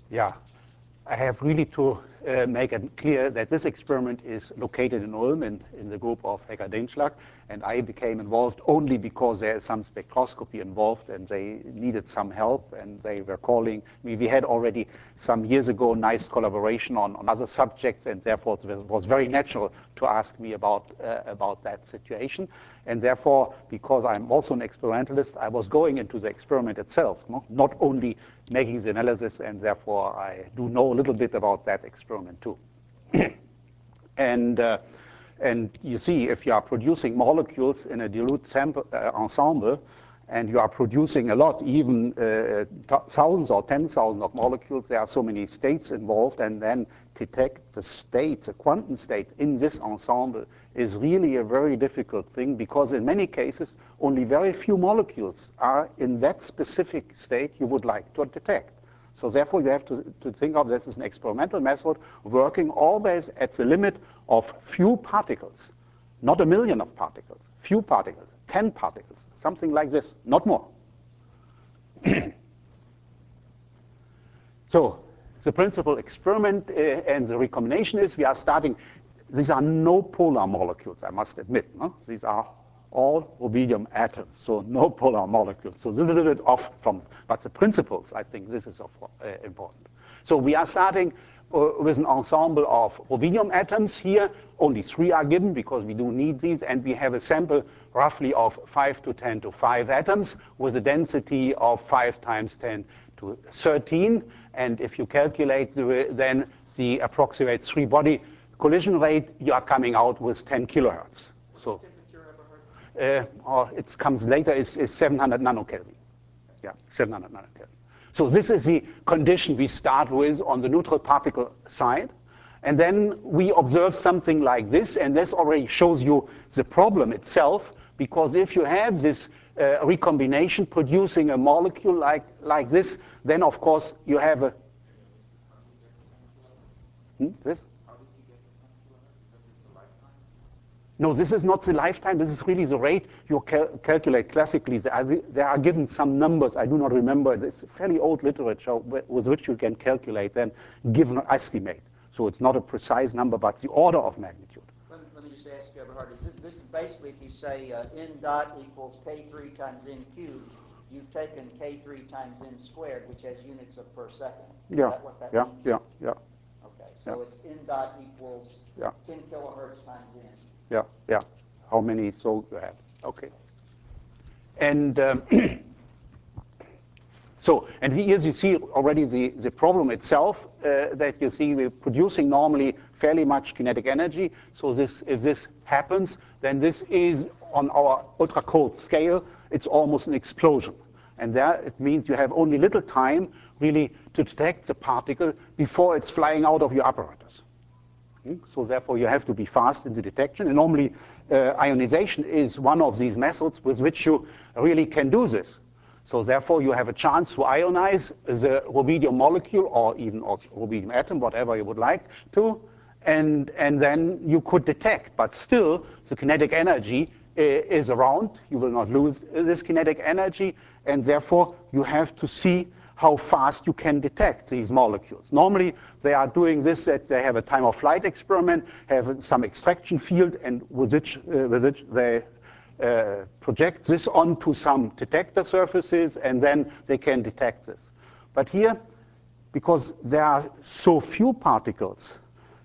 Yeah, I have really to make it clear that this experiment is located in Ulm in the group of Hecker Denschlag, and I became involved only because there is some spectroscopy involved and they needed some help and they were calling me. We had already some years ago nice collaboration on other subjects, and therefore it was very natural to ask me about that situation. And therefore, because I'm also an experimentalist, I was going into the experiment itself, not only making the analysis, and therefore I do know a little bit about that experiment too. And you see, if you are producing molecules in a dilute sample ensemble, and you are producing a lot, even thousands or 10,000 of molecules, there are so many states involved, and then detect the states, the quantum state in this ensemble is really a very difficult thing, because in many cases, only very few molecules are in that specific state you would like to detect. So therefore, you have to think of this as an experimental method working always at the limit of few particles, not a million of particles, few particles, 10 particles, something like this, not more. So the principal experiment and the recombination is we are starting, these are no polar molecules, I must admit. No? These are all rubidium atoms, so no polar molecules. So this is a little bit off from, but the principles, I think this is important. So we are starting with an ensemble of rubidium atoms here. Only 3 are given because we do need these, and we have a sample roughly of 5 to 10 to 5 atoms with a density of 5 times 10 to 13. And if you calculate then the approximate 3-body collision rate, you are coming out with 10 kilohertz. So it comes later, is 700 nanokelvin. Yeah, 700 nanokelvin. So this is the condition we start with on the neutral particle side. And then we observe something like this, and this already shows you the problem itself, because if you have this recombination producing a molecule like this, then of course you have a... This? No, this is not the lifetime. This is really the rate you calculate classically. There are given some numbers. I do not remember. It's fairly old literature with which you can calculate and give an estimate. So it's not a precise number, but the order of magnitude. Let me just ask Eberhard, this is basically if you say n dot equals k3 times n cubed, you've taken k3 times n squared, which has units of per second. Is that what that means? Yeah. Okay, so it's n dot equals 10 kilohertz times n. Yeah. How many so you have? Okay. And and here you see already the problem itself, that you see we're producing normally fairly much kinetic energy. So if this happens, then this is on our ultra cold scale, it's almost an explosion. And there it means you have only little time really to detect the particle before it's flying out of your apparatus. So therefore, you have to be fast in the detection. And normally, ionization is one of these methods with which you really can do this. So therefore, you have a chance to ionize the rubidium molecule or even rubidium atom, whatever you would like to, and then you could detect. But still, the kinetic energy is around. You will not lose this kinetic energy, and therefore, you have to see how fast you can detect these molecules. Normally, they are doing this, that they have a time-of-flight experiment, have some extraction field, and with which they project this onto some detector surfaces, and then they can detect this. But here, because there are so few particles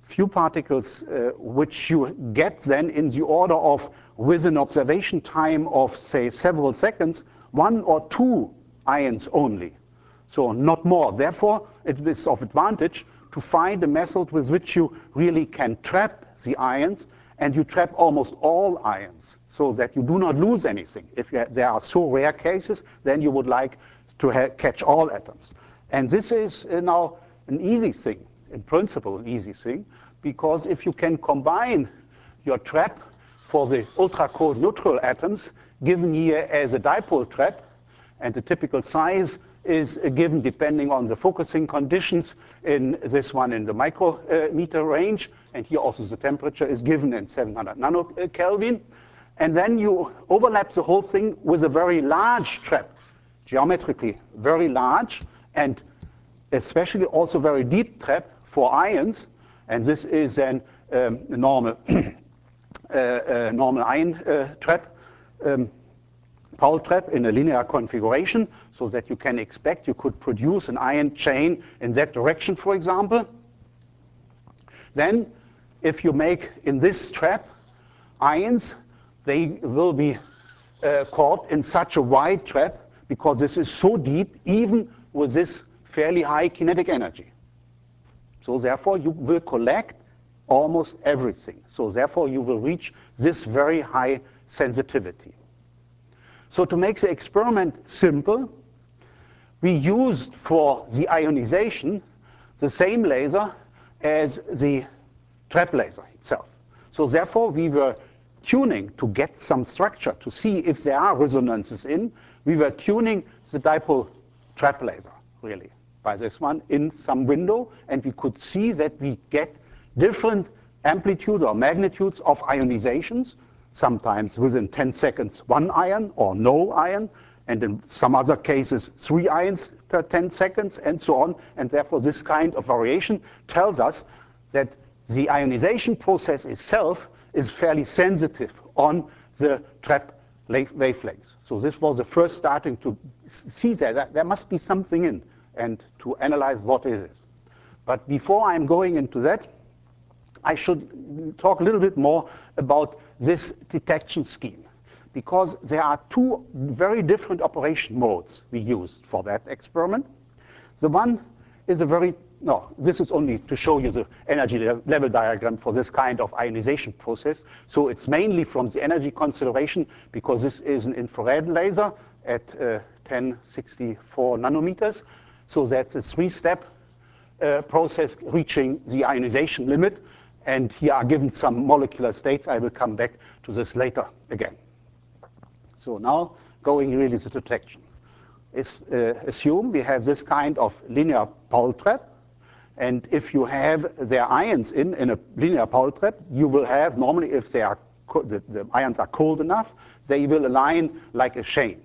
which you get then in the order of, with an observation time of, say, several seconds, 1 or 2 ions only. So not more. Therefore, it is of advantage to find a method with which you really can trap the ions, and you trap almost all ions, so that you do not lose anything. If there are so rare cases, then you would like to catch all atoms. And this is now an easy thing, in principle an easy thing, because if you can combine your trap for the ultra-cold neutral atoms, given here as a dipole trap, and the typical size is given depending on the focusing conditions, in this one in the micrometer range, and here also the temperature is given in 700 nanokelvin. And then you overlap the whole thing with a very large trap, geometrically very large, and especially also very deep trap for ions, and this is then a normal, normal ion trap, Paul trap in a linear configuration, so that you can expect you could produce an ion chain in that direction, for example. Then, if you make in this trap ions, they will be caught in such a wide trap because this is so deep, even with this fairly high kinetic energy. So therefore, you will collect almost everything. So therefore, you will reach this very high sensitivity. So to make the experiment simple, we used for the ionization the same laser as the trap laser itself. So therefore, we were tuning to get some structure to see if there are resonances in. We were tuning the dipole trap laser, really, by this one in some window, and we could see that we get different amplitudes or magnitudes of ionizations, sometimes within 10 seconds 1 ion or no ion, and in some other cases 3 ions per 10 seconds, and so on. And therefore, this kind of variation tells us that the ionization process itself is fairly sensitive on the trap wavelengths. So this was the first starting to see that there must be something in, and to analyze what it is. But before I'm going into that, I should talk a little bit more about this detection scheme, because there are two very different operation modes we used for that experiment. The one is a very, no, this is only to show you the energy level diagram for this kind of ionization process. So it's mainly from the energy consideration, because this is an infrared laser at 1064 nanometers. So that's a 3-step process reaching the ionization limit. And here are given some molecular states. I will come back to this later again. So now going really to detection. Assume we have this kind of linear Paul trap. And if you have their ions in a linear Paul trap, you will have, normally if they are the ions are cold enough, they will align like a chain.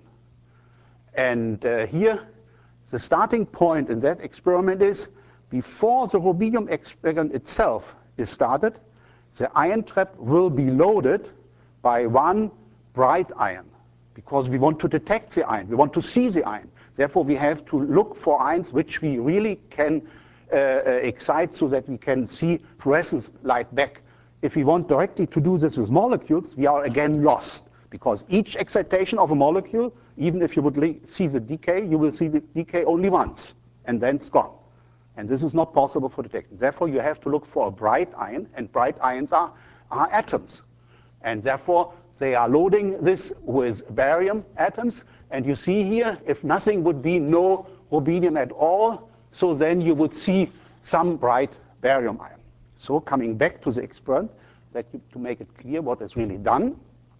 And here, the starting point in that experiment is, before the rubidium experiment itself is started, the ion trap will be loaded by one bright ion, because we want to detect the ion, we want to see the ion. Therefore, we have to look for ions which we really can excite so that we can see fluorescence light back. If we want directly to do this with molecules, we are again lost, because each excitation of a molecule, even if you would see the decay, you will see the decay only once, and then it's gone. And this is not possible for detection. Therefore, you have to look for a bright ion, and bright ions are atoms. And therefore, they are loading this with barium atoms. And you see here, if nothing would be no rubidium at all, so then you would see some bright barium ion. So coming back to the experiment, to make it clear what is really done,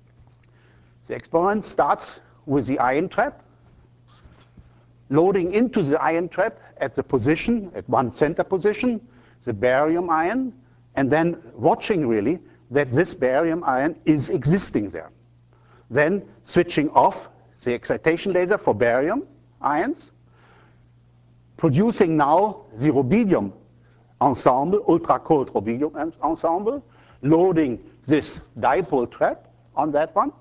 the experiment starts with the ion trap, loading into the ion trap at the position, at one center position, the barium ion, and then watching really that this barium ion is existing there. Then switching off the excitation laser for barium ions, producing now the rubidium ensemble, ultra-cold rubidium ensemble, loading this dipole trap on that one,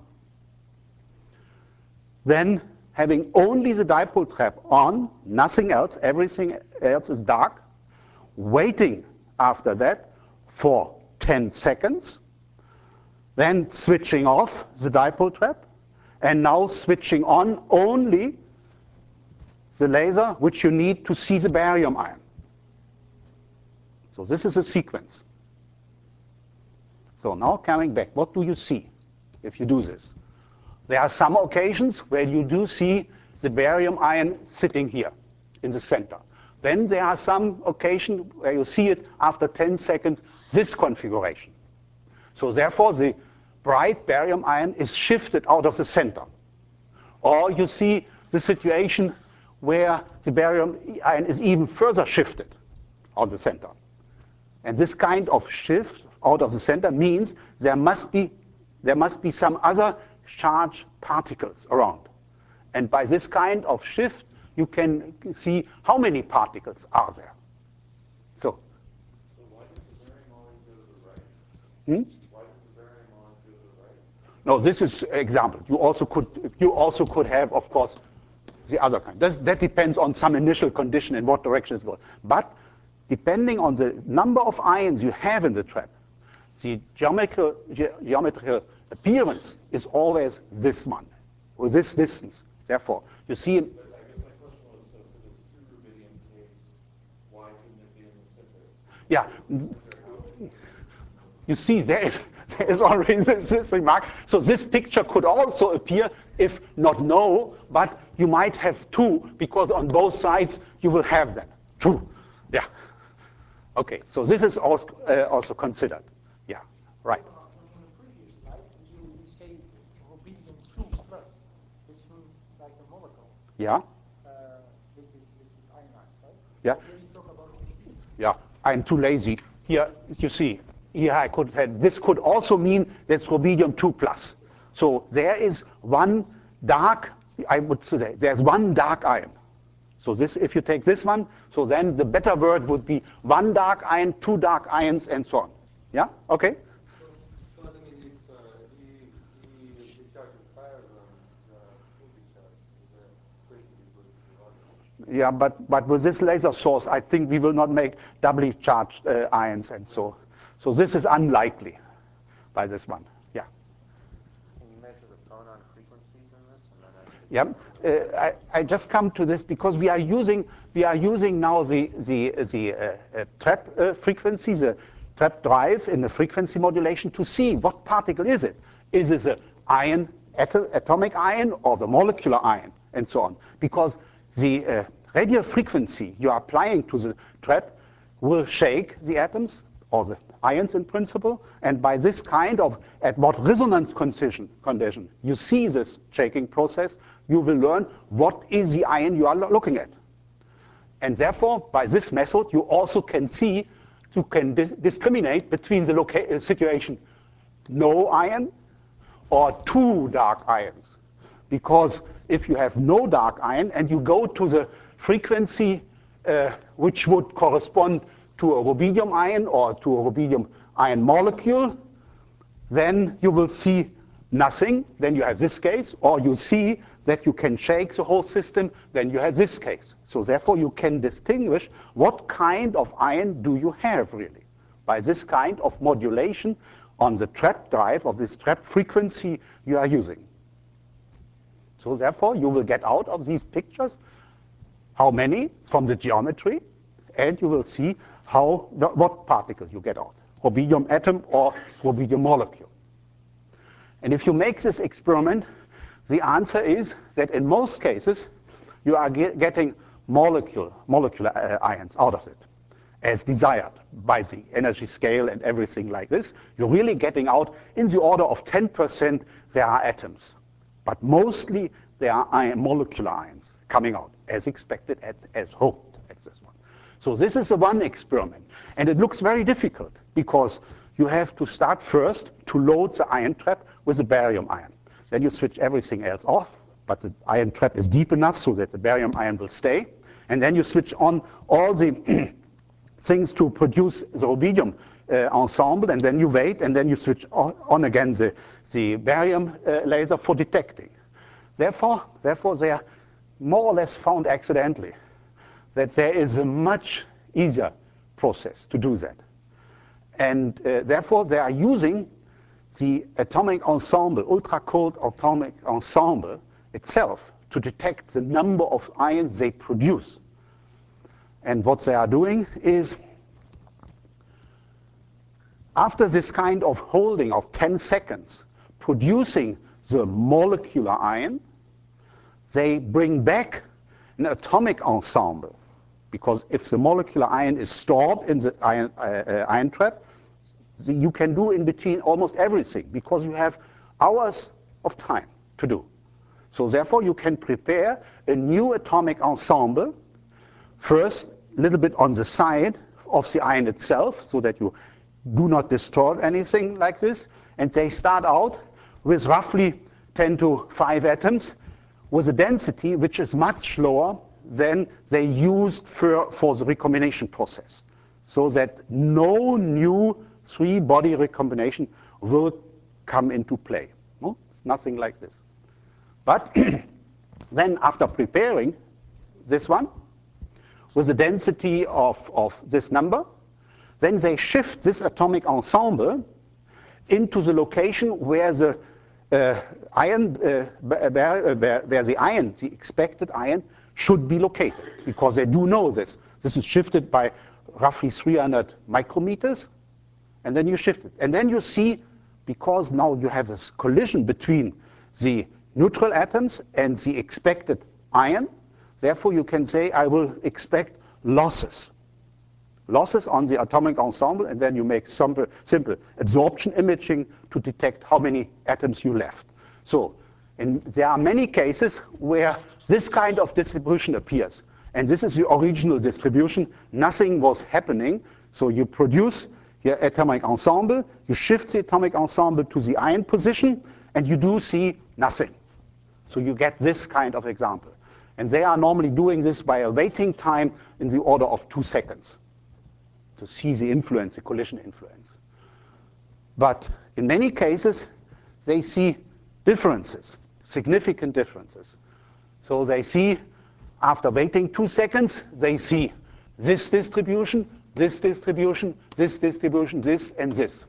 then having only the dipole trap on, nothing else, everything else is dark, waiting after that for 10 seconds, then switching off the dipole trap, and now switching on only the laser which you need to see the barium ion. So this is a sequence. So now coming back, what do you see if you do this? There are some occasions where you do see the barium ion sitting here in the center. Then there are some occasions where you see it after 10 seconds, this configuration. So therefore, the bright barium ion is shifted out of the center. Or you see the situation where the barium ion is even further shifted on the center. And this kind of shift out of the center means there must be some other charged particles around. And by this kind of shift, you can see how many particles are there. So why does the barium always go to the right? Why does the barium always go to the right? No, this is an example. You also could have, of course, the other kind. That depends on some initial condition in what direction it's going. But depending on the number of ions you have in the trap, the geometrical appearance is always this one, or this distance. Therefore, you see. But I guess my question was, so for this 2 rubidium case, why couldn't it be in the center? Yeah. You see, there is already this remark. So this picture could also appear if not no, but you might have two, because on both sides you will have them. True. Yeah. Okay, so this is also considered. Yeah, right. On the previous slide, you say rubidium 2+, which means like a molecule. Yeah. Which is ionized, right? Yeah. So here you talk about rubidium. Yeah, I'm too lazy. Here, you see, here I could have, this could also mean that's rubidium 2+. So there is one dark, I would say, there's one dark ion. So this, if you take this one, so then the better word would be one dark ion, two dark ions, and so on. Yeah, okay? So I mean, it's the charge is higher than the facility charge, basically goes to the volume. Yeah, but with this laser source, I think we will not make doubly charged ions, and so this is unlikely by this one. Yeah. Can you measure the phonon frequencies in this? And then Yeah, I just come to this because we are using now the trap frequency, the trap drive in the frequency modulation to see what particle is it. Is it the ion, atomic ion, or the molecular ion, and so on? Because the radial frequency you are applying to the trap will shake the atoms or the ions in principle, and by this kind of, at what resonance condition you see this shaking process, you will learn what is the ion you are looking at. And therefore, by this method, you also can see, you can discriminate between the situation no ion or two dark ions. Because if you have no dark ion and you go to the frequency which would correspond to a rubidium ion or to a rubidium ion molecule, then you will see nothing, then you have this case, or you see that you can shake the whole system, then you have this case. So therefore you can distinguish what kind of ion do you have really by this kind of modulation on the trap drive of this trap frequency you are using. So therefore you will get out of these pictures how many from the geometry, and you will see what particle you get out, rubidium atom or rubidium molecule. And if you make this experiment, the answer is that in most cases, you are getting molecular ions out of it, as desired by the energy scale and everything like this. You're really getting out in the order of 10% there are atoms. But mostly there are molecular ions coming out, as expected, as hoped at this one. So this is the one experiment. And it looks very difficult because you have to start first to load the ion trap with a barium ion. Then you switch everything else off, but the ion trap is deep enough so that the barium ion will stay. And then you switch on all the things to produce the rubidium ensemble, and then you wait, and then you switch on again the barium laser for detecting. Therefore, they are more or less found accidentally that there is a much easier process to do that. And therefore, they are using the atomic ensemble, ultra-cold atomic ensemble itself to detect the number of ions they produce. And what they are doing is, after this kind of holding of 10 seconds, producing the molecular ion, they bring back an atomic ensemble. Because if the molecular ion is stored in the ion trap, you can do in between almost everything, because you have hours of time to do. So therefore, you can prepare a new atomic ensemble, first a little bit on the side of the ion itself, so that you do not distort anything like this. And they start out with roughly 10 to 5 atoms, with a density which is much lower than they used for the recombination process, so that no new three-body recombination will come into play. No? It's nothing like this. But then after preparing this one with a density of this number, then they shift this atomic ensemble into the location where the ion, where the ion, the expected ion, should be located, because they do know this. This is shifted by roughly 300 micrometers, and then you shift it. And then you see, because now you have a collision between the neutral atoms and the expected ion, therefore you can say, I will expect losses. Losses on the atomic ensemble, and then you make simple absorption imaging to detect how many atoms you left. So there are many cases where this kind of distribution appears. And this is the original distribution. Nothing was happening. So you produce your atomic ensemble, you shift the atomic ensemble to the ion position, and you do see nothing. So you get this kind of example. And they are normally doing this by a waiting time in the order of 2 seconds to see the influence, the collision influence. But in many cases, they see differences, significant differences. So they see, after waiting 2 seconds, they see this distribution, this distribution, this distribution, this, and this.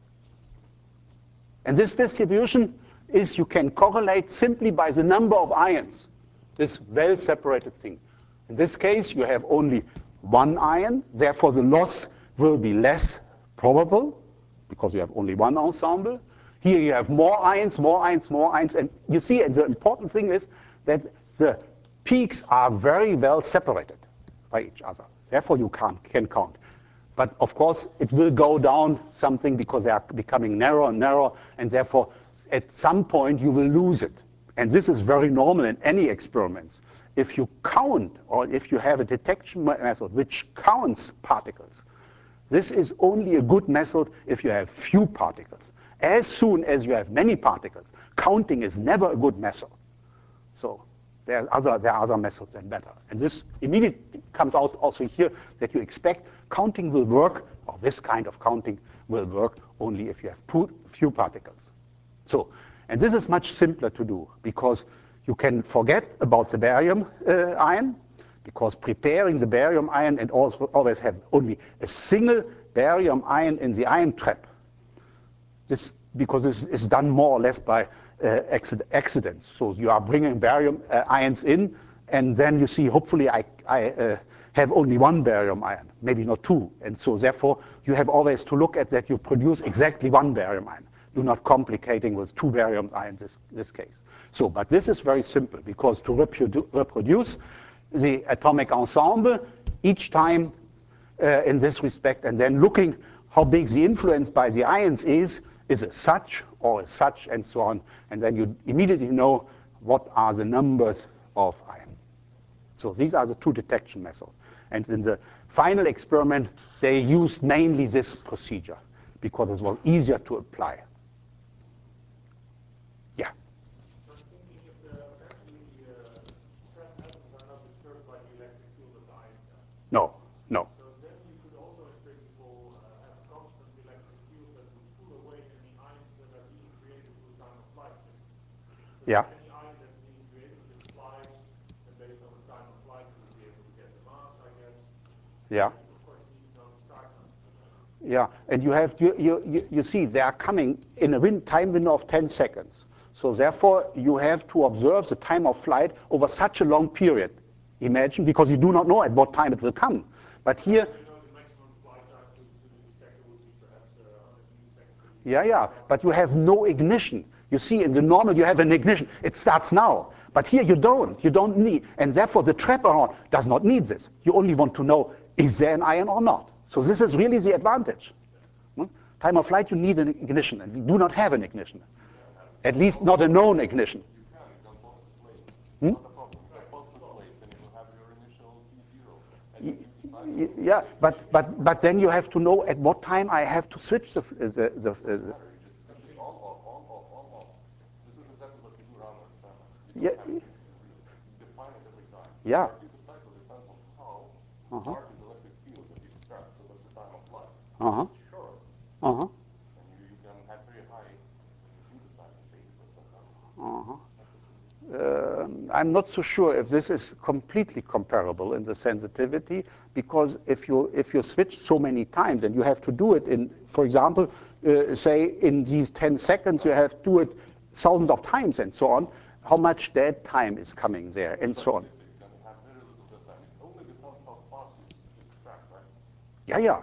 And this distribution is, you can correlate simply by the number of ions, this well-separated thing. In this case, you have only one ion, therefore the loss will be less probable, because you have only one ensemble. Here you have more ions, more ions, more ions, and you see, and the important thing is that the peaks are very well separated by each other. Therefore you can count. But of course, it will go down something because they are becoming narrower and narrower, and therefore at some point you will lose it. And this is very normal in any experiments. If you count, or if you have a detection method which counts particles, this is only a good method if you have few particles. As soon as you have many particles, counting is never a good method. So there are other methods that are better. And this immediately comes out also here, that you expect counting will work, or this kind of counting will work only if you have few particles. So, and this is much simpler to do, because you can forget about the barium ion, because preparing the barium ion and also always have only a single barium ion in the ion trap. Because this is done more or less by accidents. So you are bringing barium ions in, and then you see, hopefully I have only one barium ion, maybe not two. And so therefore, you have always to look at that you produce exactly one barium ion. You're not complicating with two barium ions in this case. So, but this is very simple, because to reproduce the atomic ensemble each time in this respect, and then looking how big the influence by the ions is it such or is such, and so on. And then you immediately know what are the numbers of ions. So these are the two detection methods. And in the final experiment, they used mainly this procedure because it was easier to apply. Yeah? So I'm thinking if apparently trapped atoms are not disturbed by the electric field of the ion trap. No, no. So then you could also, in principle, have a constant electric field that would pull away any ions that are being created through time-of-flight system. So Yeah. any ion that's being created just flies, and based on the time of flight, you would be able to get the mass, I guess. Yeah. You, of course, need to know the start time. Yeah, and you see they are coming in a time window of 10 seconds. So therefore, you have to observe the time of flight over such a long period. Imagine, because you do not know at what time it will come. But here, You know the maximum flight time to the detector would be perhaps 100 milliseconds. yeah, but you have no ignition. You see, in the normal, you have an ignition. It starts now. But here you don't. You don't need. And therefore, the trap around does not need this. You only want to know, is there an ion or not? So this is really the advantage. Time of flight, you need an ignition, and we do not have an ignition. At least not a known ignition. Yeah, but then you have to know at what time I have to switch the yeah. Dark is electric field that you extract, so that's the time of flight. Uh-huh. It's short, Uh-huh. and you can have very high synthesize, say 80%. Uh-huh. I'm not so sure if this is completely comparable in the sensitivity, because if you switch so many times and you have to do it in, for example, say in these 10 seconds you have to do it thousands of times and so on, how much dead time is coming there and so on. You can have very little dead time. It only depends how fast you extract, right? Yeah.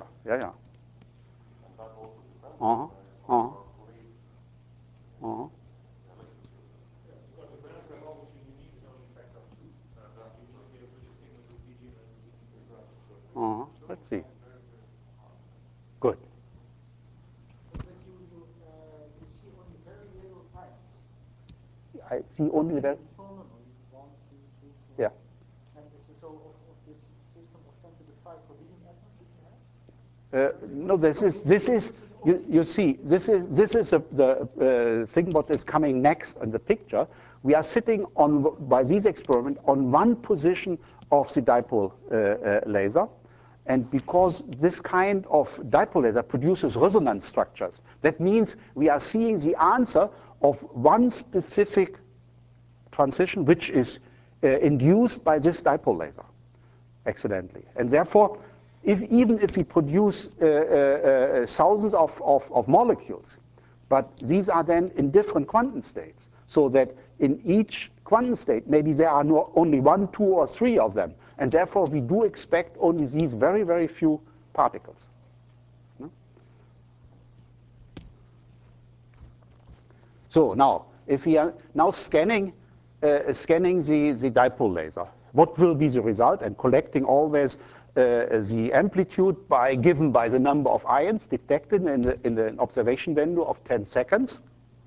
And that also depends Uh-huh. on Uh-huh. how great Uh-huh. electric field is. Yeah, because the benefit obviously you need is only factor of 2. You need to be able to distinguish the region and the region. Uh-huh. Let's see. Very, very hard. Good. But you see only very little times. I see only that. It's nominal, 1, 2, 3, 4. Yeah. And so of this system of 10 to the 5 forbidden atoms that you have? No, this is you see, this is the thing what is coming next in the picture. We are sitting on, by these experiments, on one position of the dipole laser. And because this kind of dipole laser produces resonance structures, that means we are seeing the answer of one specific transition which is induced by this dipole laser accidentally. And therefore, even if we produce thousands of molecules, but these are then in different quantum states, so that in each quantum state, maybe there are only 1, 2, or 3 of them. And therefore, we do expect only these very, very few particles. So now, if we are now scanning the dipole laser, what will be the result? And collecting always the amplitude given by the number of ions detected in the observation window of 10 seconds.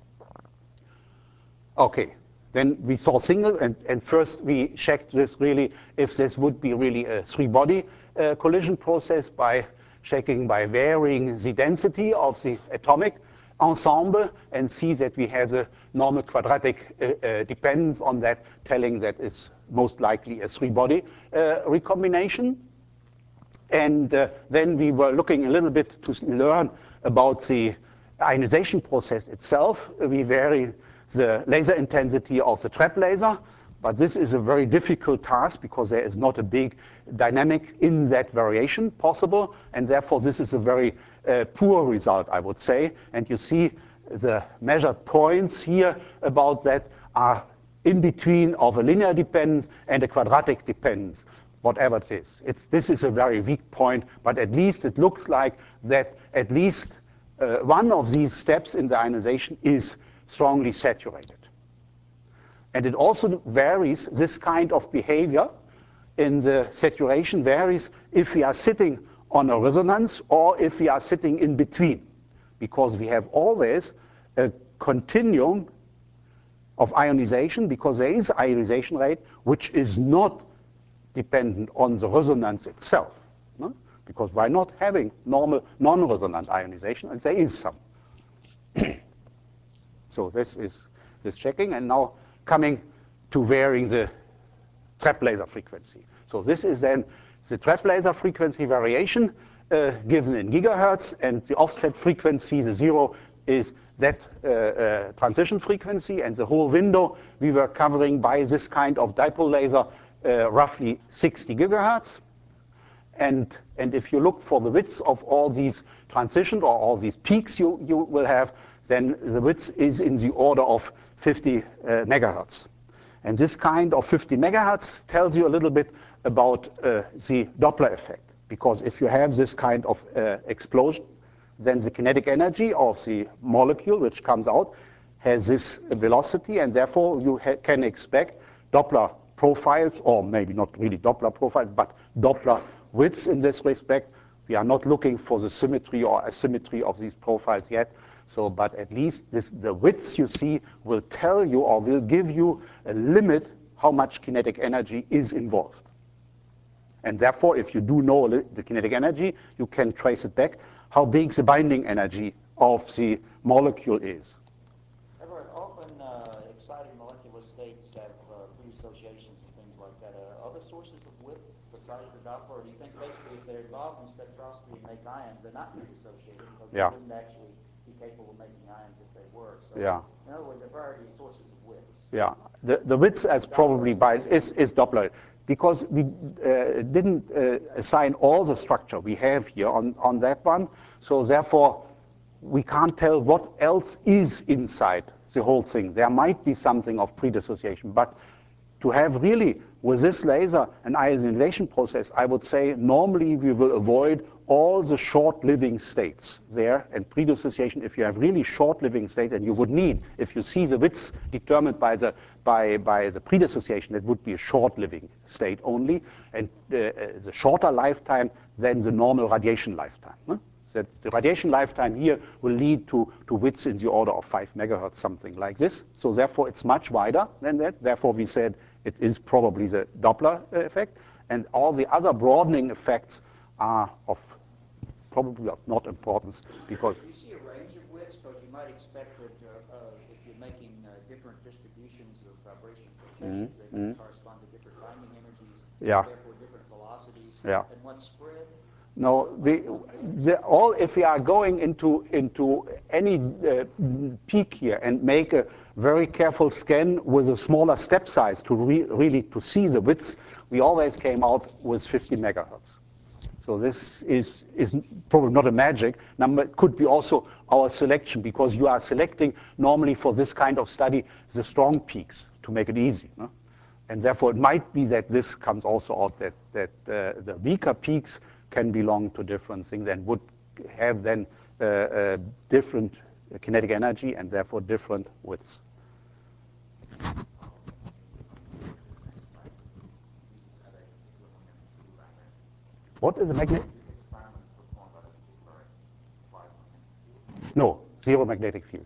Okay, then we saw single, and first we checked this really, if this would be really a 3-body collision process by checking by varying the density of the atomic ensemble, and see that we have the normal quadratic dependence on that, telling that it's most likely a 3-body recombination. And then we were looking a little bit to learn about the ionization process itself. We vary the laser intensity of the trap laser, but this is a very difficult task because there is not a big dynamic in that variation possible, and therefore this is a very poor result, I would say. And you see the measured points here about that are in between of a linear dependence and a quadratic dependence, whatever it is. This is a very weak point, but at least it looks like that at least one of these steps in the ionization is strongly saturated. And it also varies, this kind of behavior in the saturation varies if we are sitting on a resonance or if we are sitting in between, because we have always a continuum of ionization, because there is ionization rate which is not dependent on the resonance itself. No? Because why not having normal non-resonant ionization? And there is some. So this is this checking, and now coming to varying the trap laser frequency. So this is then the trap laser frequency variation given in gigahertz, and the offset frequency, the 0, is that transition frequency, and the whole window we were covering by this kind of dipole laser, roughly 60 gigahertz. And if you look for the width of all these transitions or all these peaks you will have, then the width is in the order of 50 megahertz. And this kind of 50 megahertz tells you a little bit about the Doppler effect. Because if you have this kind of explosion, then the kinetic energy of the molecule which comes out has this velocity, and therefore you can expect Doppler profiles, or maybe not really Doppler profiles, but Doppler widths in this respect. We are not looking for the symmetry or asymmetry of these profiles yet. So, but at least the widths you see will tell you or will give you a limit how much kinetic energy is involved. And therefore, if you do know the kinetic energy, you can trace it back how big the binding energy of the molecule is. Everett, often excited molecular states have free associations and things like that. Other sources of width besides the Doppler, or do you think basically if they're involved in spectroscopy and make ions, they're not pre-dissociated because Yeah. they wouldn't actually be capable of making ions if they were? So Yeah. in other words, a variety of sources of widths. Yeah, the width as probably by is Doppler, because we didn't assign all the structure we have here on that one. So therefore, we can't tell what else is inside the whole thing. There might be something of predissociation, but to have really, with this laser, an ionization process, I would say normally we will avoid all the short-living states there, and predissociation, if you have really short-living states, and you would need, if you see the widths determined by the predissociation, it would be a short-living state only, and the shorter lifetime than the normal radiation lifetime. Huh? That the radiation lifetime here will lead to widths in the order of 5 megahertz, something like this. So therefore, it's much wider than that. Therefore, we said it is probably the Doppler effect. And all the other broadening effects are probably of not importance because... Do you see a range of widths? Because you might expect that if you're making different distributions of vibration filtrations, they're going to correspond to different binding energies, Yeah. and therefore different velocities. Yeah. And what's spread? No, if we are going into any peak here and make a very careful scan with a smaller step size to really to see the widths, we always came out with 50 megahertz. So this is probably not a magic number. It could be also our selection, because you are selecting normally for this kind of study the strong peaks to make it easy. No? And therefore, it might be that this comes also out that the weaker peaks can belong to different things and would have then different kinetic energy and therefore different widths. What is a magnet? No, zero magnetic field.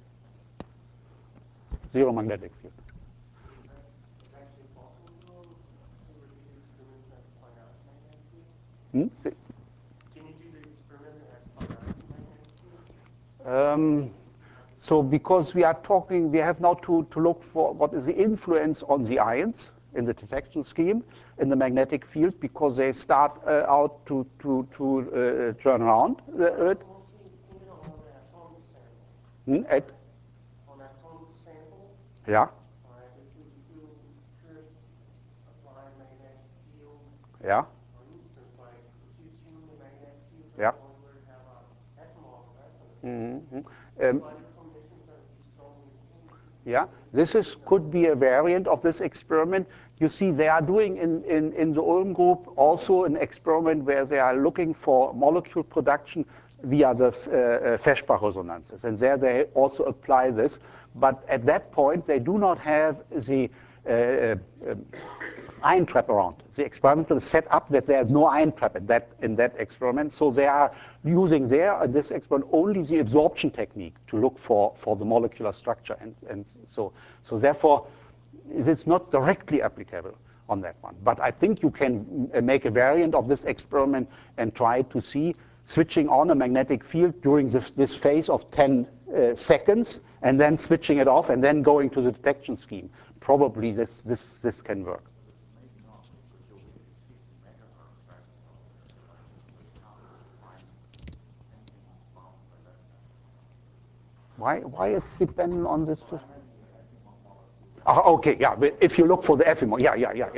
Zero magnetic field. It's actually possible to repeat the experiment as finite magnetic field? Can you do the experiment as finite magnetic field? So because we are talking, we have now to look for what is the influence on the ions in the detection scheme in the magnetic field, because they start out to turn around the Earth. Even on an atomic sample. On an atomic sample, Yeah. if you could apply a magnetic field, Yeah. for instance, like if you tune the magnetic field to Yeah. the point where you have a ephemeral resonance, Mm-hmm. body formation is going to be strongly enhanced. Yeah, this could be a variant of this experiment. You see, they are doing in the Ulm group also an experiment where they are looking for molecule production via the Feshbach resonances. And there they also apply this. But at that point, they do not have the ion trap around. The experiment is set up that there is no ion trap in that experiment. So they are using there in this experiment only the absorption technique to look for the molecular structure. And so therefore, it's not directly applicable on that one. But I think you can make a variant of this experiment and try to see switching on a magnetic field during this phase of 10 seconds, and then switching it off, and then going to the detection scheme. Probably this can work. Maybe not, because your width is 50 megahertz, right? So you can't find anything bound by less than. Why it's dependent on this? Okay, yeah. But if you look for the ephemeral, yeah.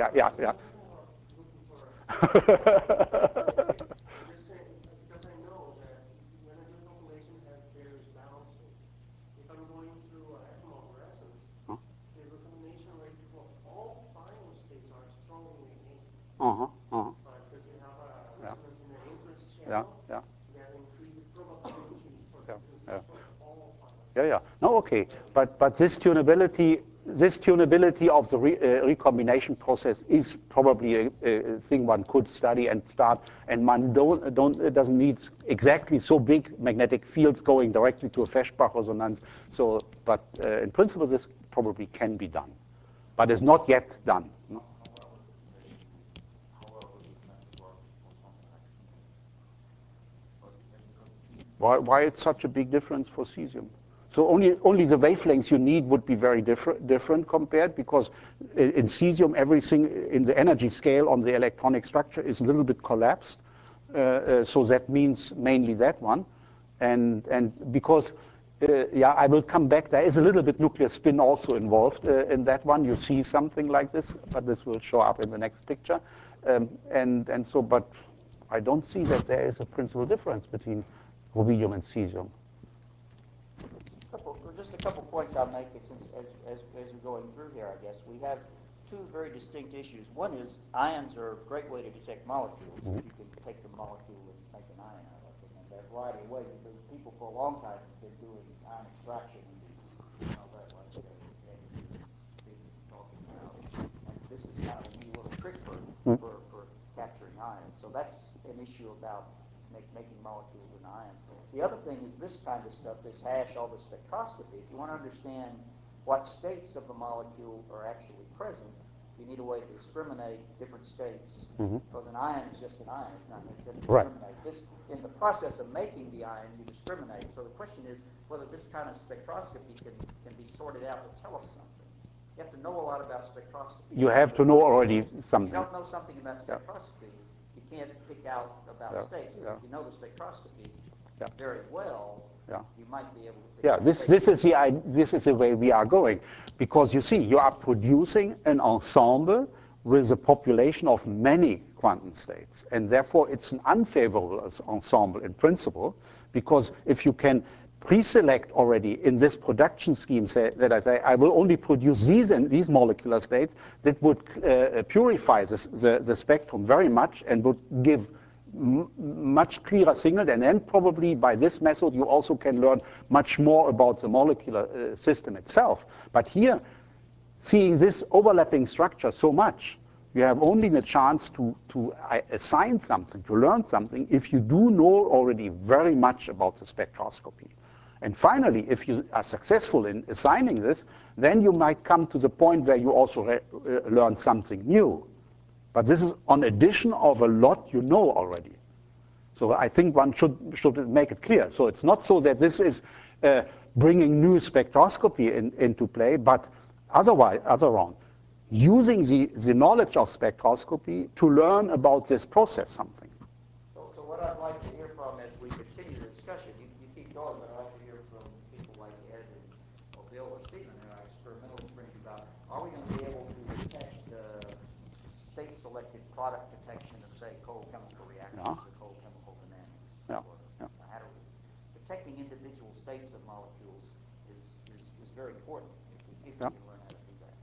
I'm just saying, because I know that when I do a calculation it has various balancing. If I'm going through ephemeral resonance, the recombination rate for all final states are strongly enhanced. Because you have a resonance in the entrance channel, that increase the probability for the transition of all final states. Yeah. No, okay. But this tunability of the recombination process is probably a thing one could study and start, and one doesn't need exactly so big magnetic fields going directly to a Feshbach resonance. So, but in principle, this probably can be done, but it's not yet done. No? How well would this method work for something like cesium? Because Why it's such a big difference for cesium? So only the wavelengths you need would be very different compared, because in cesium, everything in the energy scale on the electronic structure is a little bit collapsed. So that means mainly that one. And because, yeah, I will come back. There is a little bit nuclear spin also involved in that one. You see something like this, but this will show up in the next picture. And so, but I don't see that there is a principal difference between rubidium and cesium. Just a couple points I'll make as we're going through here, I guess. We have two very distinct issues. One is ions are a great way to detect molecules. Mm-hmm. You can take the molecule and make an ion out of it. And there are a variety of ways. People for a long time have been doing ion extraction in these, like Ed is talking about. And this is kind of a new little trick for capturing ions. So that's an issue about making molecules and ions. The other thing is this kind of stuff, this hash, all the spectroscopy. If you want to understand what states of the molecule are actually present, you need a way to discriminate different states. Mm-hmm. Because an ion is just an ion. It's not, it doesn't discriminate. This, in the process of making the ion, you discriminate. So the question is whether this kind of spectroscopy can be sorted out to tell us something. You have to know a lot about spectroscopy. You have to know already something. If you don't know something about spectroscopy, you can't pick out about states. But if you know the spectroscopy very well, you might be able to pick out this is the way we are going. Because you see, you are producing an ensemble with a population of many quantum states. And therefore, it's an unfavorable ensemble in principle, because if you can pre-select already in this production scheme that I say, I will only produce these molecular states, that would purify the spectrum very much and would give much clearer signal. And then probably by this method, you also can learn much more about the molecular system itself. But here, seeing this overlapping structure so much, you have only the chance to assign something, to learn something, if you do know already very much about the spectroscopy. And finally, if you are successful in assigning this, then you might come to the point where you also learn something new. But this is on addition of a lot you know already. So I think one should make it clear. So it's not so that this is bringing new spectroscopy into play, but other round, using the knowledge of spectroscopy to learn about this process something. So what I'd like to hear from as we continue the discussion, you keep going, but I'd like to hear from people like Ed or Bill or Stephen, our experimental experience about, are we going to be able to detect state-selected product detection of, say, cold chemical reactions or cold chemical dynamics? How do we, detecting individual states of molecules is very important if we can learn how to do that.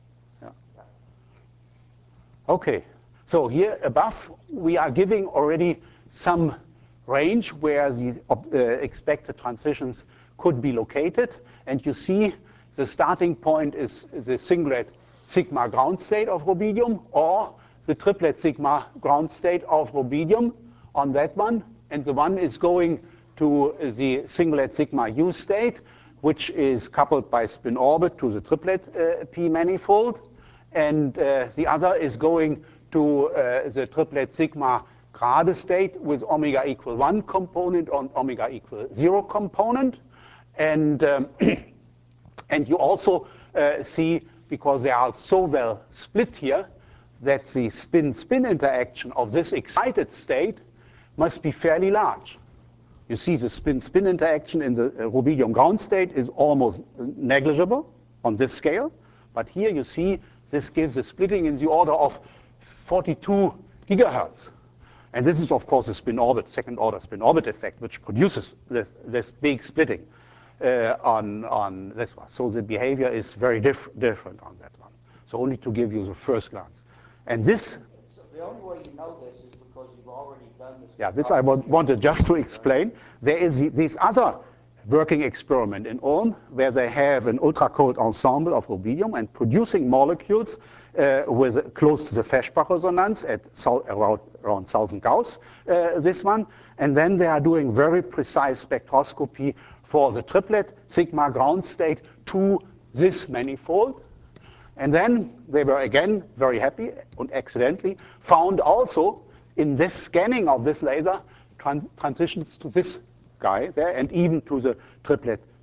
Okay, so here above we are giving already some range where the expected transitions could be located, and you see the starting point is the singlet sigma ground state of rubidium or the triplet sigma ground state of rubidium on that one, and the one is going to the singlet sigma U state, which is coupled by spin orbit to the triplet p manifold, and the other is going to the triplet sigma grade state with omega equal 1 component and omega equal 0 component. And, and you also see, because they are so well split here, that the spin-spin interaction of this excited state must be fairly large. You see the spin-spin interaction in the rubidium ground state is almost negligible on this scale. But here you see this gives a splitting in the order of 42 gigahertz. And this is, of course, a spin orbit, second order spin orbit effect, which produces this big splitting on this one. So the behavior is very different on that one. So only to give you the first glance. And this... So the only way you know this is because you've already done this. Yeah, this I wanted just to explain. There is this other working experiment in Ulm where they have an ultra-cold ensemble of rubidium and producing molecules with close to the Feshbach resonance at around 1000 Gauss, this one. And then they are doing very precise spectroscopy for the triplet sigma ground state to this manifold. And then they were again very happy and accidentally found also in this scanning of this laser transitions to this guy there and even to the triplet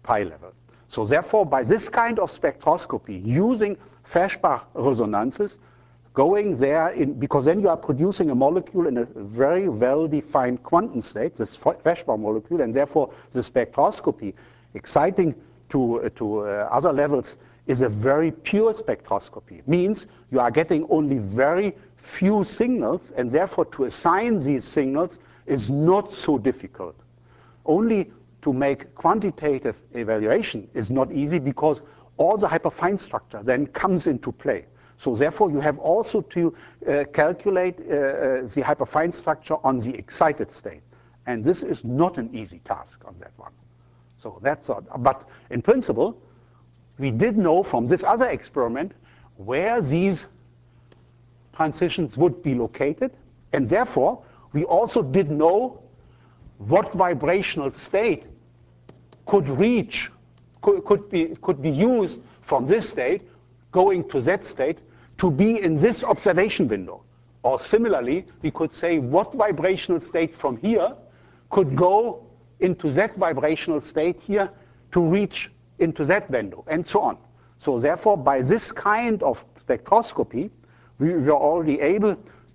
pi level. So therefore, by this kind of spectroscopy, using Feshbach resonances, going there, because then you are producing a molecule in a very well-defined quantum state, this Feshbach molecule, and therefore the spectroscopy, exciting to other levels, is a very pure spectroscopy. Means you are getting only very few signals, and therefore to assign these signals is not so difficult. Only to make quantitative evaluation is not easy because all the hyperfine structure then comes into play. So therefore you have also to calculate the hyperfine structure on the excited state. And this is not an easy task on that one. So that's all. But in principle, we did know from this other experiment where these transitions would be located. And therefore, we also did know what vibrational state could reach, could be used from this state going to that state to be in this observation window. Or similarly, we could say what vibrational state from here could go into that vibrational state here to reach into that window, and so on. So therefore, by this kind of spectroscopy, we were already able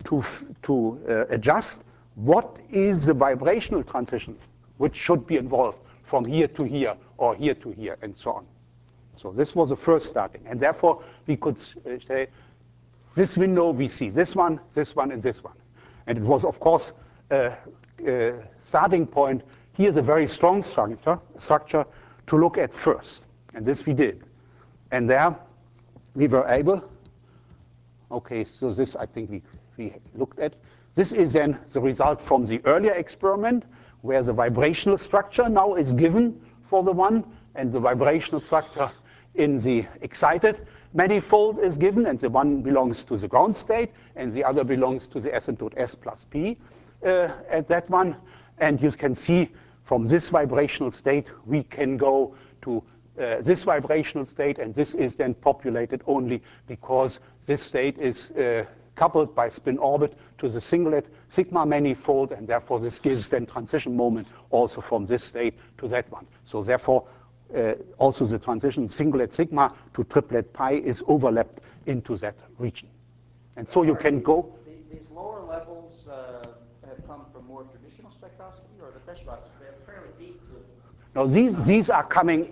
to adjust what is the vibrational transition which should be involved from here to here, or here to here, and so on. So this was the first starting. And therefore, we could say, this window, we see this one, and this one. And it was, of course, a starting point. Here's a very strong structure to look at first. And this we did. And there we were able, okay, so this I think we looked at. This is then the result from the earlier experiment, where the vibrational structure now is given for the one, and the vibrational structure in the excited manifold is given, and the one belongs to the ground state, and the other belongs to the asymptote S plus P at that one. And you can see from this vibrational state, we can go to this vibrational state, and this is then populated only because this state is coupled by spin orbit to the singlet sigma manifold, and therefore this gives then transition moment also from this state to that one. So therefore, also the transition singlet sigma to triplet pi is overlapped into that region. And so you can go. These lower levels have come from more traditional spectroscopy, or the Feshbach, they're fairly deep to. No, these are coming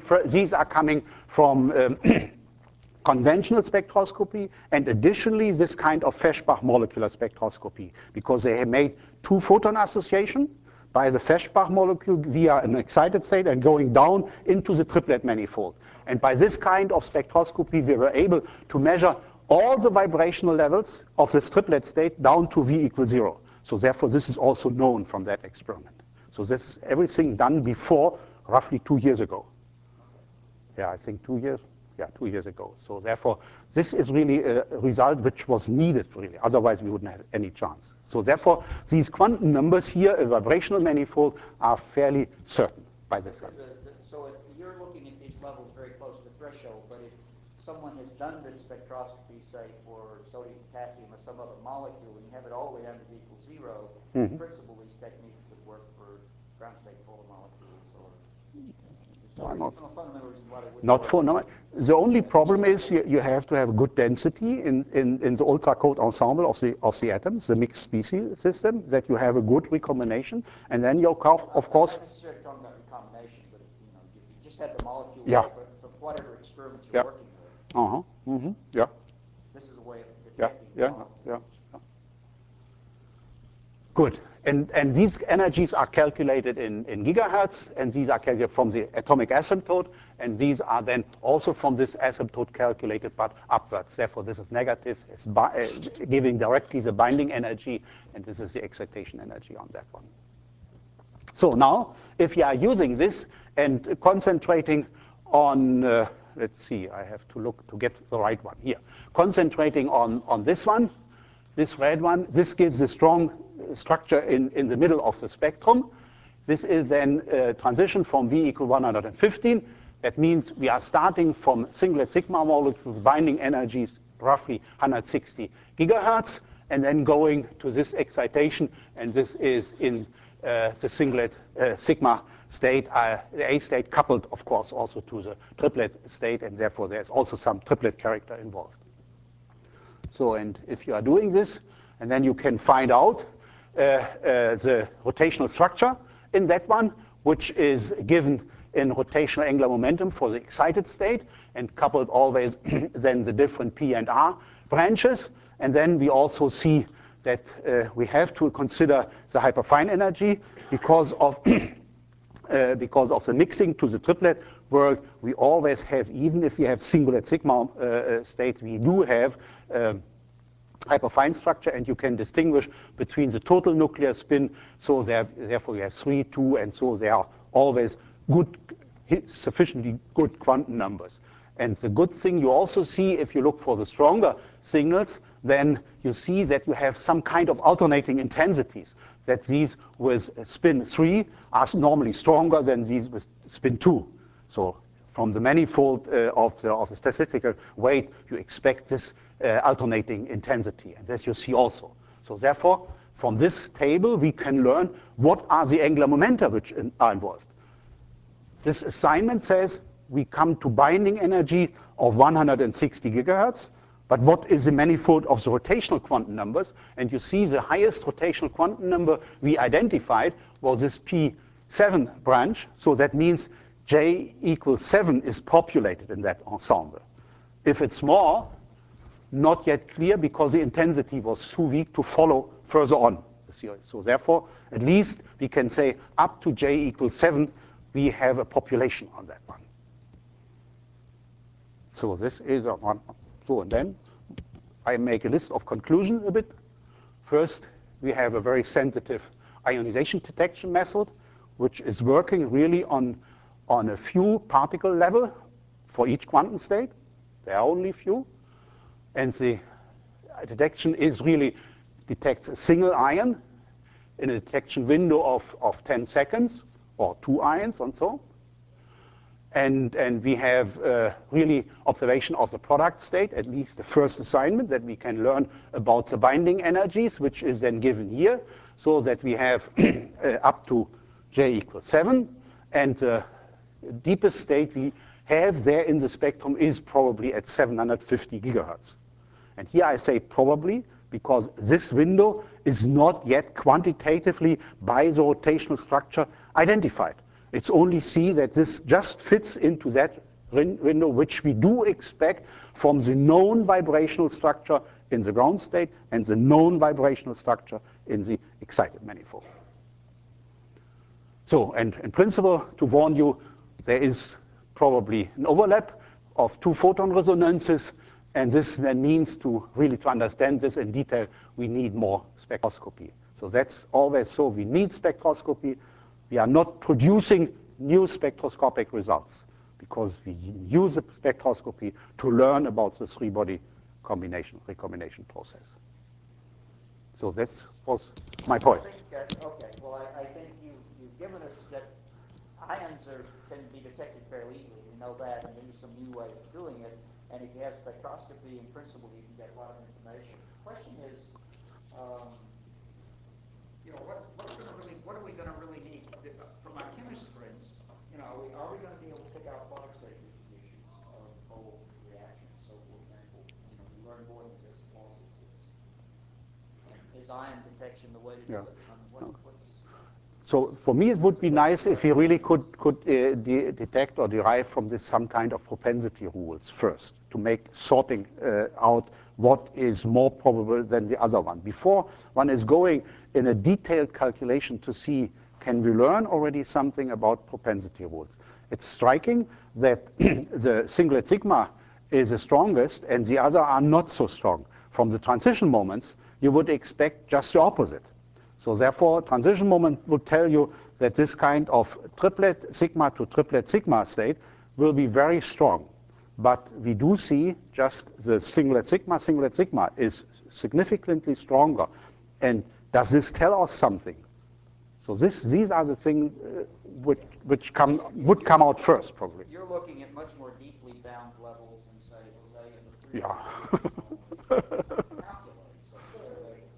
from conventional spectroscopy, and additionally this kind of Feshbach molecular spectroscopy, because they have made two photon association by the Feshbach molecule via an excited state and going down into the triplet manifold. And by this kind of spectroscopy, we were able to measure all the vibrational levels of this triplet state down to V equals 0. So therefore, this is also known from that experiment. So this is everything done before roughly 2 years ago. Yeah, I think 2 years. Yeah, 2 years ago. So therefore, this is really a result which was needed, really. Otherwise, we wouldn't have any chance. So therefore, these quantum numbers here, a vibrational manifold, are fairly certain by this one. So if you're looking at these levels very close to the threshold, but if someone has done this spectroscopy, say, for sodium, potassium, or some other molecule, and you have it all the way down to V equals 0, in principle, these techniques would work for ground state polar molecules, or... Not for no. The only problem is you have to have good density in the ultra-cold ensemble of the atoms, the mixed species system, that you have a good recombination, and then you of course. I'm not necessarily talking about recombination, but you just have the molecule for whatever experiment you're working with. Yeah. This is a way of detecting the molecule. Yeah. Good. And these energies are calculated in gigahertz, and these are calculated from the atomic asymptote, and these are then also from this asymptote calculated, but upwards. Therefore, this is negative. It's giving directly the binding energy, and this is the excitation energy on that one. So now, if you are using this and concentrating on, let's see, I have to look to get the right one here. Concentrating on this one, this red one, this gives a strong structure in the middle of the spectrum. This is then a transition from V equal 115. That means we are starting from singlet sigma molecules, binding energies roughly 160 gigahertz, and then going to this excitation, and this is in the singlet sigma state, the A state coupled, of course, also to the triplet state, and therefore there's also some triplet character involved. So, and if you are doing this, and then you can find out the rotational structure in that one, which is given in rotational angular momentum for the excited state, and coupled always then the different P and R branches. And then we also see that we have to consider the hyperfine energy because of the mixing to the triplet world. We always have, even if we have singlet sigma states, we do have hyperfine structure, and you can distinguish between the total nuclear spin. So therefore you have 3, 2, and so they are always good, sufficiently good quantum numbers. And the good thing you also see, if you look for the stronger signals, then you see that you have some kind of alternating intensities, that these with spin 3 are normally stronger than these with spin 2. So from the manifold of the statistical weight, you expect this alternating intensity, and this you see also. So therefore, from this table, we can learn what are the angular momenta which are involved. This assignment says we come to binding energy of 160 gigahertz, but what is the manifold of the rotational quantum numbers? And you see the highest rotational quantum number we identified was this P7 branch, so that means J equals 7 is populated in that ensemble. If it's more, not yet clear because the intensity was too weak to follow further on the series. So therefore, at least we can say up to J equals 7, we have a population on that one. So this is a one. So and then I make a list of conclusions a bit. First, we have a very sensitive ionization detection method, which is working really on a few particle level for each quantum state. There are only few. And the detection is really detects a single ion in a detection window of 10 seconds, or 2 ions and so. And we have really observation of the product state, at least the first assignment, that we can learn about the binding energies, which is then given here, so that we have up to J equals 7. And the deepest state we have there in the spectrum is probably at 750 gigahertz. And here I say probably, because this window is not yet quantitatively by the rotational structure identified. It's only see that this just fits into that window, which we do expect from the known vibrational structure in the ground state and the known vibrational structure in the excited manifold. So, and in principle, to warn you, there is probably an overlap of 2 photon resonances. And this then means to really to understand this in detail, we need more spectroscopy. So that's always so. We need spectroscopy. We are not producing new spectroscopic results because we use the spectroscopy to learn about the 3-body recombination process. So that was my point. Okay, well, I think you've given us that ions can be detected fairly easily. We know that, and there's some new ways of doing it. And if you have spectroscopy, in principle, you can get a lot of information. The question is, what are we going to really need? From our chemists, are we going to be able to pick out product state distributions of whole reactions? So, for example, we learn more than just losses. Is ion detection the way to do it? So for me, it would be nice if we really could detect or derive from this some kind of propensity rules first to make sorting out what is more probable than the other one. Before one is going in a detailed calculation to see, can we learn already something about propensity rules? It's striking that the singlet sigma is the strongest and the other are not so strong. From the transition moments, you would expect just the opposite. So therefore, transition moment would tell you that this kind of triplet sigma to triplet sigma state will be very strong. But we do see just the singlet sigma is significantly stronger. And does this tell us something? So these are the things which would come out first, probably. You're looking at much more deeply bound levels than, say, Jose and the 3. Yeah. Calculate. So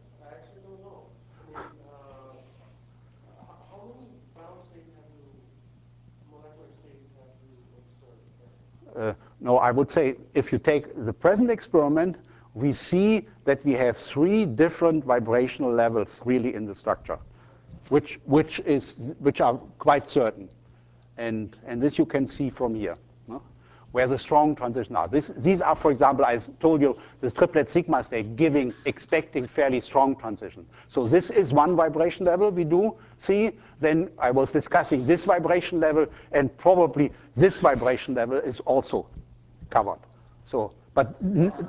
No, I would say if you take the present experiment, we see that we have 3 different vibrational levels really in the structure, which are quite certain. And this you can see from here, no? Where the strong transition are. These are, for example, I told you, this triplet sigma state expecting fairly strong transition. So this is one vibration level we do see. Then I was discussing this vibration level, and probably this vibration level is also covered. So, but maybe it's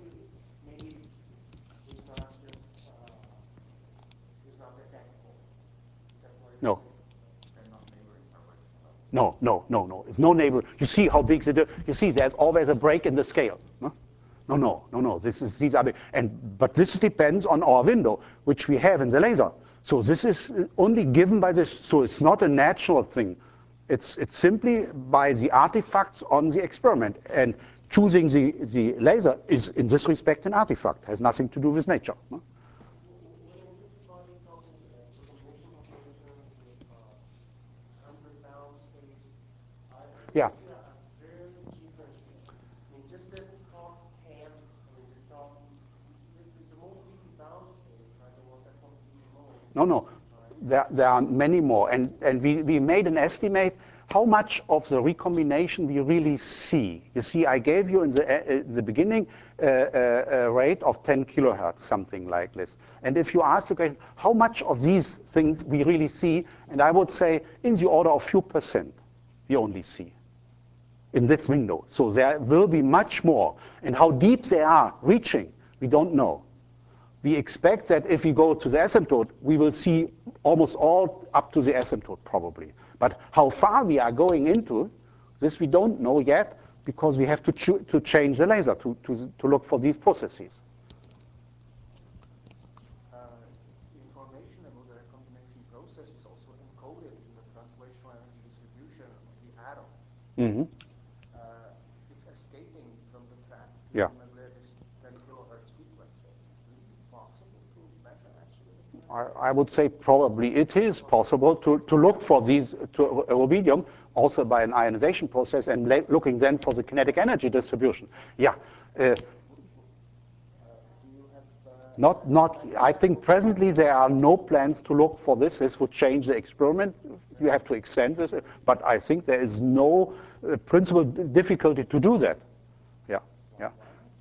not detectable. no. They're not neighboring vibration levels. No. It's no neighbor. You see how big the you see there's always a break in the scale. No. These are big. But this depends on our window, which we have in the laser. So this is only given by this. So it's not a natural thing. It's simply by the artifacts on the experiment. And choosing the laser is, in this respect, an artifact. Has nothing to do with nature. Yeah. Very different. I mean, just the top 10, I mean, the top, the most deeply bound states are the ones that compete the most. No. There are many more. And we made an estimate how much of the recombination we really see. You see, I gave you in the beginning a rate of 10 kilohertz, something like this. And if you ask the question, how much of these things we really see, and I would say in the order of few percent, we only see in this window. So there will be much more. And how deep they are reaching, we don't know. We expect that if we go to the asymptote, we will see almost all up to the asymptote probably. But how far we are going into, this we don't know yet, because we have to change the laser to look for these processes. Information about the recombination process is also encoded in the translational energy distribution of the atom. Mm-hmm. It's escaping from the track. Yeah. This 10 kilohertz frequency. Is it possible to measure actually? I would say probably it is possible to look for these rubidium also by an ionization process and looking then for the kinetic energy distribution. Yeah. Not. I think presently there are no plans to look for this. This would change the experiment. You have to extend this, but I think there is no principal difficulty to do that. Yeah.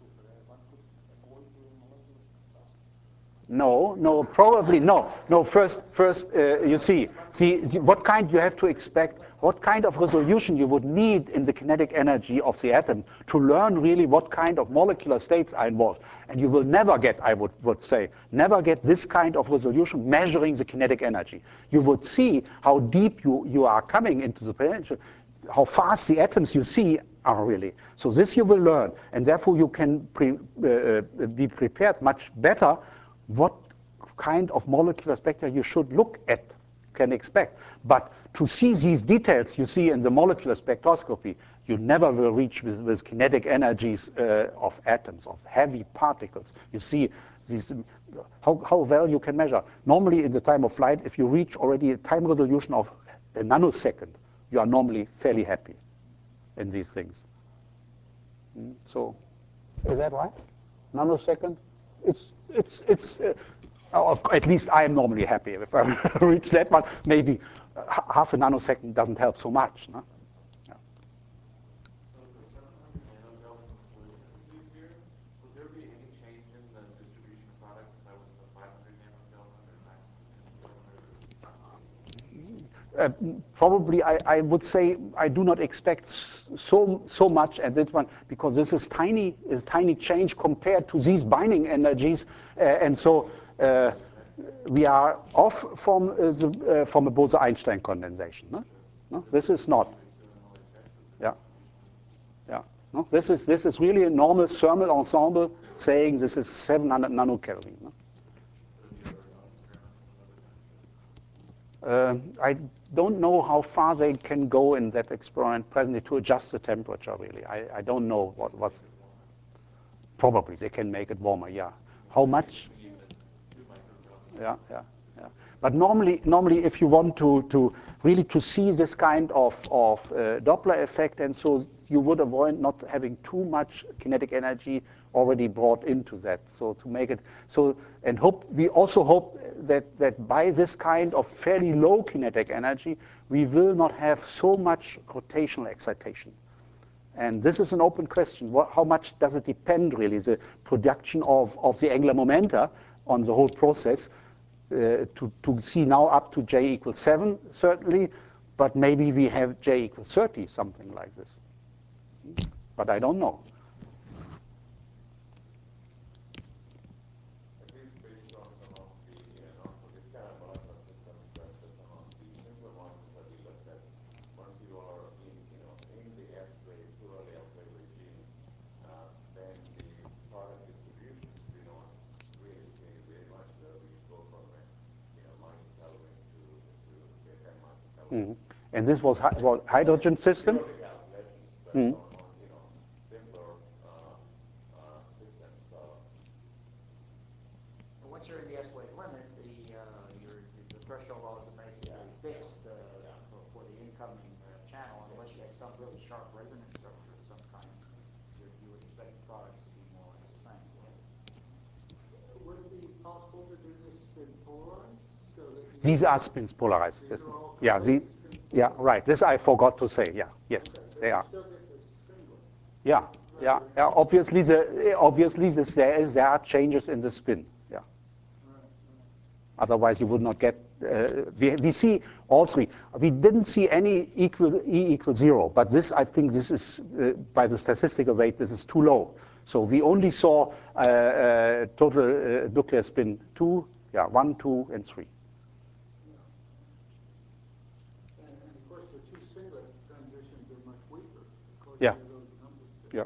No, probably no. No, first, you see, what kind you have to expect, what kind of resolution you would need in the kinetic energy of the atom to learn really what kind of molecular states are involved. And you will never get, I would say, never get this kind of resolution measuring the kinetic energy. You would see how deep you are coming into the potential, how fast the atoms you see are really. So this you will learn, and therefore you can be prepared much better what kind of molecular spectra you should look at, can expect. But to see these details you see in the molecular spectroscopy, you never will reach with kinetic energies of atoms, of heavy particles. You see these, how well you can measure. Normally in the time of flight, if you reach already a time resolution of a nanosecond, you are normally fairly happy in these things. So, is that right? Nanosecond? It's at least I am normally happy if I reach that one. Maybe half a nanosecond doesn't help so much. No? Yeah. So the 700 nanokelvin collision energies here, would there be any change in the distribution of products if I went to 500 nanokelvin or 900 nanokelvin? Probably I would say I do not expect so much at this one, because this is tiny change compared to these binding energies, and so we are off from a Bose-Einstein condensation. No, this is not. Yeah. No, this is really a normal thermal ensemble saying this is 700 nanokelvin. No? I don't know how far they can go in that experiment presently to adjust the temperature, really. I don't know what's... Probably they can make it warmer, yeah. How much? Yeah. But normally, if you want to really to see this kind of Doppler effect, and so you would avoid not having too much kinetic energy already brought into that. So to make it so, and we also hope that by this kind of fairly low kinetic energy, we will not have so much rotational excitation. And this is an open question. How much does it depend, really, the production of the angular momenta on the whole process? To see now up to j equals 7, certainly, but maybe we have j equals 30, something like this. But I don't know. At least based on some of the, not for this kind of molecular systems, but some of the simpler ones that we looked at, once you are in the S wave, too early S wave regime, then the product distributions do not really change very much, where we go from minus Kelvin to say 10 minus Kelvin. And this was hydrogen system? Purely calculations, but on simpler systems. Once you're in the S-wave limit, the threshold laws are basically fixed for the incoming channel, unless you have some really sharp resonance structure of some kind. You would expect the products to be more or less the same. Would it be possible to do this spin polarized? So that These are spins polarized. Yeah, right. This I forgot to say. Yeah, yes, they are. Still get the singlet. Yeah. Obviously, there are changes in the spin. Yeah. Otherwise, you would not get. We see all three. We didn't see any E equals 0, but this, I think, this is by the statistical weight, this is too low. So we only saw total nuclear spin 2, 1, 2, and 3. And of course, the two singlet transitions are much weaker according Yeah. to those numbers. Yeah.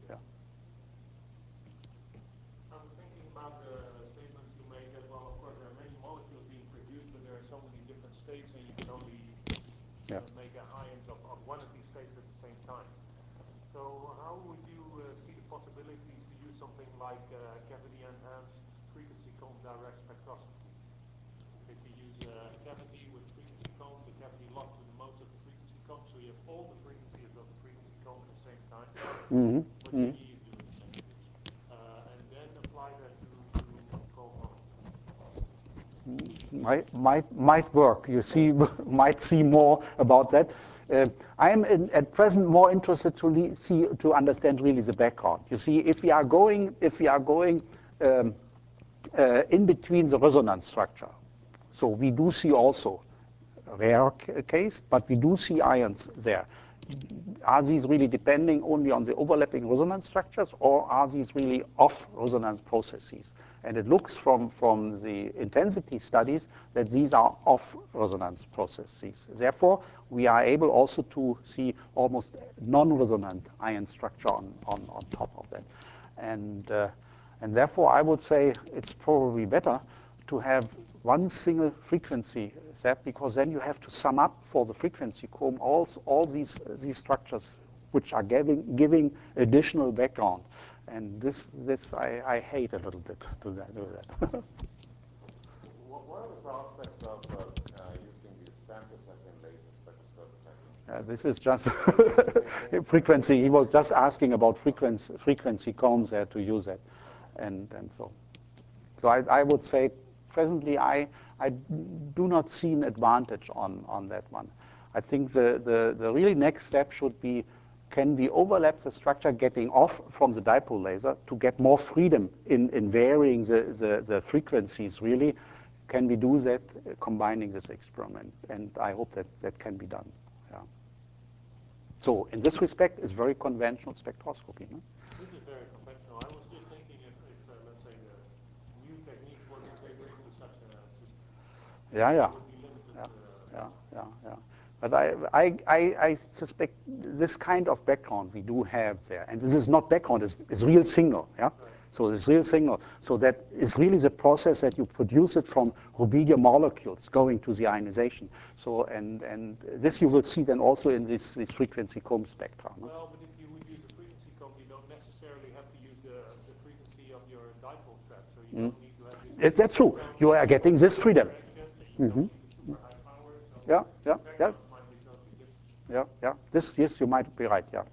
I was thinking about the statements you made that, well, of course, there are many molecules being produced, but there are so many different states, and you can only make ions of one of these states at the same time. So how would you see the possibilities to use something like cavity-enhanced frequency comb direct spectroscopy? If you use a cavity with a frequency comb, the cavity locked to the modes of the frequency comb, so you have all the frequencies of the frequency comb at the same time, but the E is doing the same thing. And then apply that to comb 1. Might work. You see, might see more about that. I am at present more interested to understand really the background. You see, if we are going in between the resonance structure, so we do see also a rare case, but we do see ions there. Are these really depending only on the overlapping resonance structures, or are these really off resonance processes? And it looks from the intensity studies that these are off resonance processes. Therefore, we are able also to see almost non-resonant ion structure on top of that. And therefore, I would say it's probably better to have one single frequency set, because then you have to sum up for the frequency comb all these structures which are giving additional background. And this I hate a little bit to do that. What are the prospects of using these femtosecond laser spectroscopic techniques? This is just frequency. He was just asking about frequency combs there to use it, and so. So I would say presently I do not see an advantage on that one. I think the really next step should be, can we overlap the structure getting off from the dipole laser to get more freedom in varying the frequencies really? Can we do that combining this experiment? And I hope that can be done. Yeah. So in this respect, it's very conventional spectroscopy. No? This is very conventional. I was just thinking if let's say, the new techniques were to taper into such a system. Yeah. It would be limited. Yeah. But I suspect this kind of background we do have there. And this is not background, it's real signal. Yeah? Right. So it's real signal. So that is really the process that you produce it from rubidium molecules going to the ionization. So and this you will see then also in this frequency comb spectra. No? Well, but if you would use the frequency comb, you don't necessarily have to use the frequency of your dipole trap. So you don't need to have this. That's true. You are getting this freedom. totally super high power, so Yeah, yeah, yeah, backgrounds might be totally different. yeah, yeah. This, yes, you might be right. Yeah.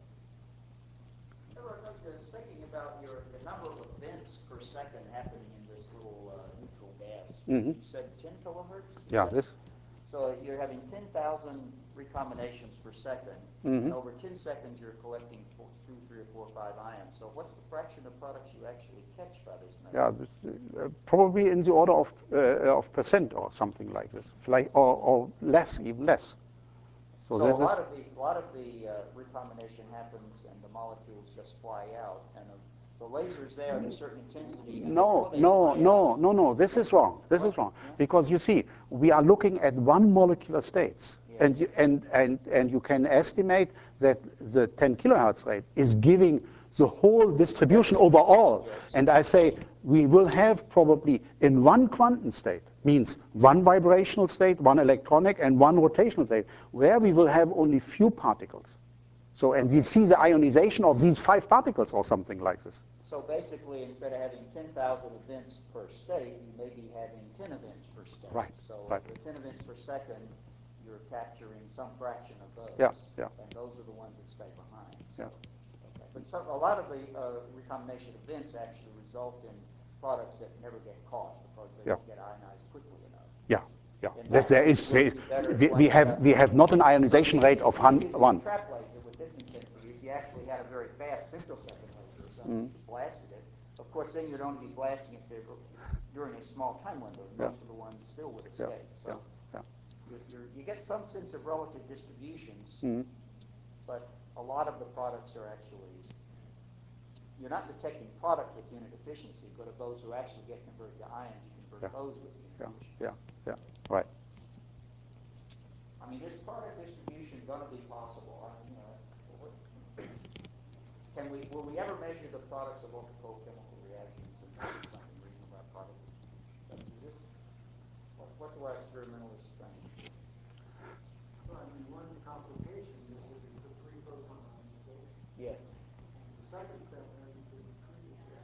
I was thinking about the number of events per second happening in this little neutral gas. Mm-hmm. You said 10 kilohertz? Yeah. This. So you're having 10,000 recombinations per second, Mm-hmm. and over 10 seconds you're collecting 2, 3, or 4, 5 ions. So what's the fraction of products you actually catch by this method? Yeah, this, probably in the order of percent or something like this, or less, even less. So a lot of the recombination happens, and the molecules just fly out, and the lasers there at a certain intensity. And No, before they no, fly no, out, no, no. This is wrong. This is wrong. Because you see, we are looking at one molecular states, Yes. and you can estimate that the 10 kilohertz rate is giving the whole distribution overall. Yes. And I say we will have probably in one quantum state, means one vibrational state, one electronic, and one rotational state, where we will have only few particles. So, and we see the ionization of these 5 particles or something like this. So basically, instead of having 10,000 events per state, you may be having 10 events per state. Right, So right. the 10 events per second, you're capturing some fraction of those. Yeah, yeah. And those are the ones that stay behind. So, Yeah. okay. But a lot of the recombination events actually result in products that never get caught because they don't get ionized quickly enough. Yeah, yeah. In There that is, case, it would be better to we have not an ionization rate of you could 1. trap laser with its intensity. If you actually had a very fast femtosecond laser or something, you blasted it. Of course, then you'd only be blasting it during a small time window. Most of the ones still would escape. Yeah, So yeah. you get some sense of relative distributions, Mm-hmm. but a lot of the products are actually, you're not detecting products with unit efficiency, but of those who actually get converted to ions, you convert those with unit efficiency. Yeah, right. I mean, is product distribution going to be possible? Will we ever measure the products of multiple chemical reactions and do something reasonable about product distribution? What do our experimentalists think? Well, I mean, one complication is that it's a three-photon ionization. Yes. And the second step hasn't been treated yet.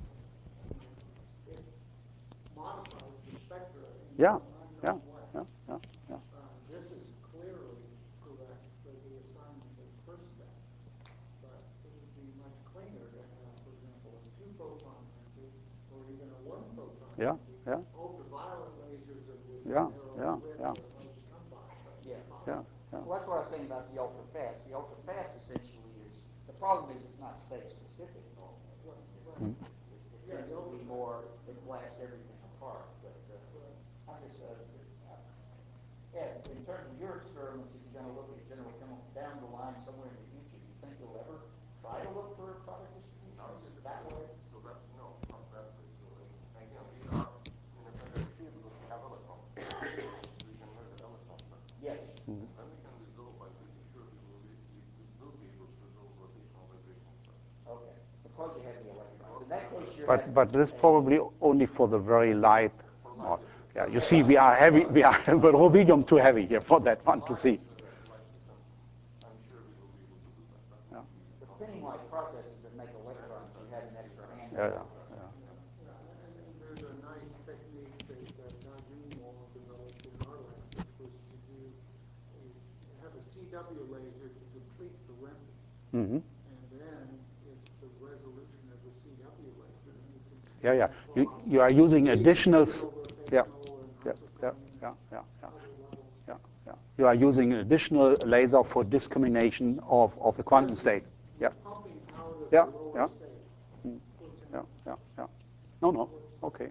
It modifies the spectra in Yeah, some yeah, unknown way. yeah, yeah. This is clearly correct for the assignment of the first step. But it would be much cleaner to have, for example, a two-photon entity or even a one-photon Yeah, entity. yeah. Ultraviolet lasers of this Yeah, narrow yeah, width yeah. are hard to come by, but Yeah. it's Yeah, possible. yeah. Well, that's what I was saying about the ultra-fast. The ultra-fast essentially is, the problem is it's not space-specific normally. It tends to be more, it blasts everything apart. But I'm just, Ed, in terms of your experiments, if you're going to look at general chemical down the line somewhere in the future, do you think you'll ever try to look for product distributions that way? So that's, no, not that way. So again, we are in a better field because we have electrons. So we can measure electrons then. Yes. And then we can resolve, I'm pretty sure we will be able to resolve rotational vibration stuff. Okay. Because you have the electrons. In that case, you're But this is probably only for the very light. Yeah, you see, we are heavy. We are but rubidium too heavy here for that one to see. Light systems, I'm sure we will be able to do that. That will be the pinning-like processes that make electrons, you have an extra hand. Yeah, And there's a nice technique that Najun Wall developed in our lab, which was to have a CW laser to deplete the remnant. Mm-hmm. And then it's the resolution of the CW laser. And you can Yeah. You are using additional. Yeah. Yeah. Yeah. Yeah. Yeah. Yeah. Yeah. You are using an additional laser for discrimination of the quantum state. Yeah. Pumping out of Yeah. the lower Yeah. state. Yeah. No. Okay.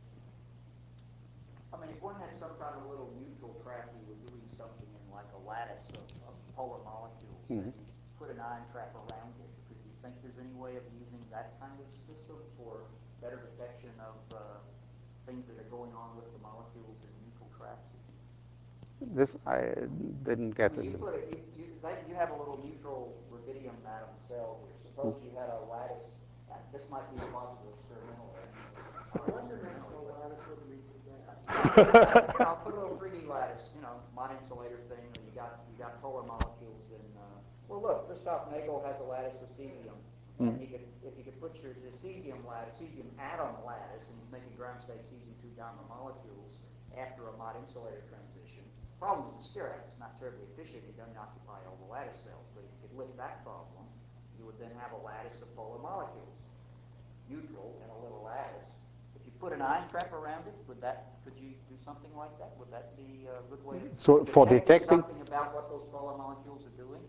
I mean, if one had some kind of little neutral trap, you were doing something in like a lattice of polar molecules, and you put an ion trap around it. Could you think there's any way of using that kind of system for better detection of things that are going on with the molecules in neutral traps? This I didn't get it. You have a little neutral rubidium atom cell here. Suppose you had a lattice. This might be impossible experimentally. One-dimensional lattice wouldn't be too bad. I'll put a little 3D lattice, my insulator thing. You got polar molecules in. Well, look, Christoph Nagel has a lattice of cesium. And if you could put the cesium atom lattice, and he's making ground state cesium 2 dimer molecules, after a Mott insulator transition. Problem is the Stirac is not terribly efficient. It doesn't occupy all the lattice cells. But if you could lift that problem, you would then have a lattice of polar molecules, neutral and a little lattice. If you put an ion trap around it, could you do something like that? Would that be a good way to so for detecting something about what those polar molecules are doing?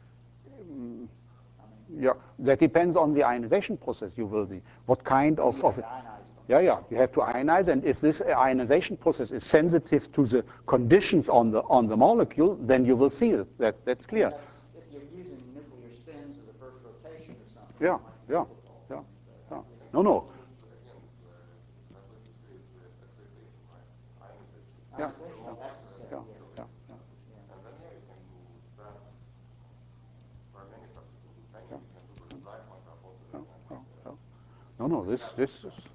Yeah, that depends on the ionization process you will see. What kind of ionize them. Yeah, you have to ionize, and if this ionization process is sensitive to the conditions on the molecule, then you will see it. That's clear. If you're using nuclear spins as a first rotation or something, Yeah, it might be yeah, difficult. yeah, yeah. No. Again, that what you say is the excitation, right? Ionization. Yeah, Ionization, that's the yeah, second, yeah, And then you can do traps. There are many traps you can do. Then yeah, you can do the Zeitman trap also. yeah, And, yeah. No, this is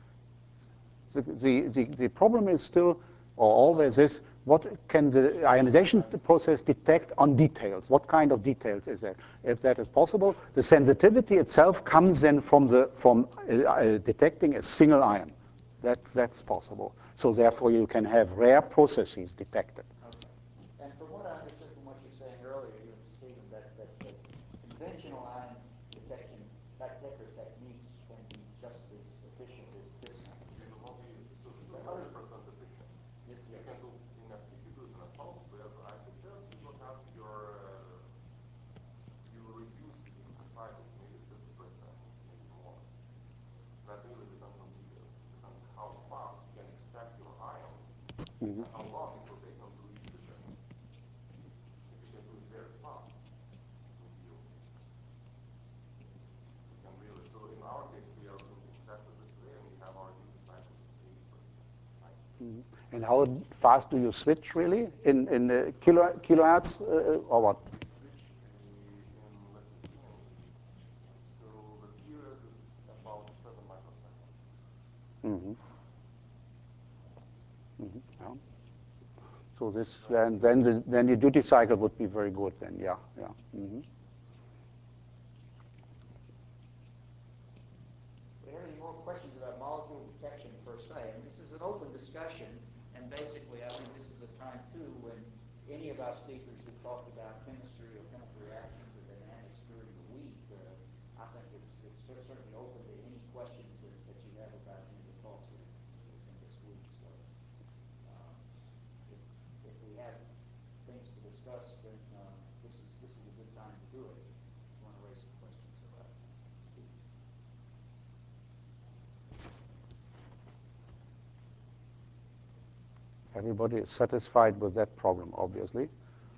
the problem is still, or always is, what can the ionization process detect on details? What kind of details is that? If that is possible, the sensitivity itself comes then from detecting a single ion. That's possible. So therefore, you can have rare processes detected. Okay. And from what I understood from what you were saying earlier, you and Stephen, that conventional ion detection detector techniques can be just as efficient as this kind. it will not be so it's 100% efficient. Yes, You can do if you do it in a pulse wave, I suggest you will have you will reduce the cycles maybe 50%, maybe more. That really depends on details. It depends how fast you can extract your ions and how long it will take them to reach the shell. If you can do it very fast, it will be okay. You can really, so in our case, we are doing exactly this way, and we have our duty cycles at 80%. And how fast do you switch really in the kilohertz or what? We switch let me think. So the period is about 7 microseconds. Yeah. So this then the duty cycle would be very good then. Yeah. Do you have any more questions about molecule detection per se? And this is an open discussion, and basically I think this is a time too when any of our speakers who talked about chemistry or chemical reactions or dynamics during the week, I think it's certainly open to any questions that you have about any of the talks in this week. So if we have things to discuss, then this is a good time to do it. If you want to raise some questions about it. Everybody is satisfied with that problem, obviously.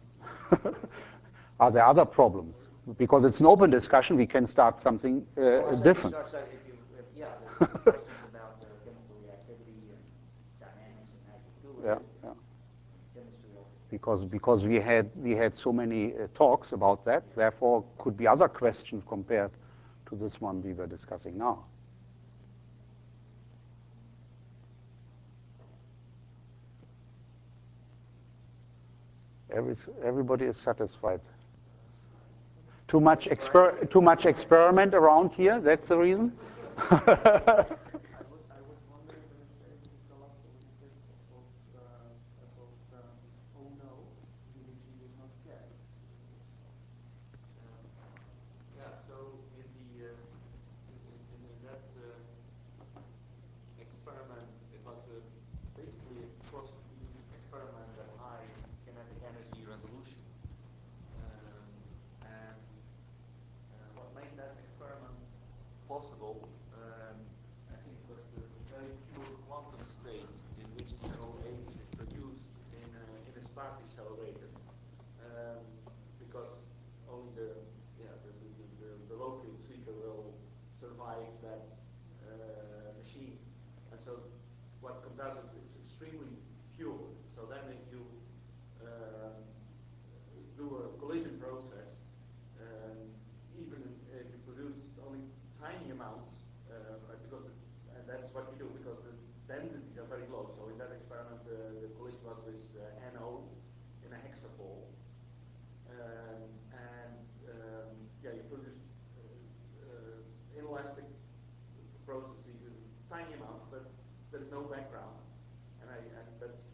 Are there other problems? Because it's an open discussion, we can start something different. There's questions about chemical reactivity and dynamics and how you do it. Yeah. Chemistry. Because we had so many talks about that, therefore could be other questions compared to this one we were discussing now. Everybody is satisfied. Too much experiment around here. That's the reason. I was wondering if you could tell us a little bit about oh no, which you did not get in this talk. So in that experiment, it was basically a cross-beam experiment at high kinetic energy resolution. And what made that experiment possible, I think, was the very pure quantum state in which the OH is produced in a star decelerator, because only the low field seeker will survive that machine. And so what comes out is it's extremely pure. So then if you do a collision process, even if you produce only tiny amounts, and that's what we do because the densities are very low. So in that experiment, the collision was with NO in a hexapole. You produce inelastic processes in tiny amounts, but there's no background, and that's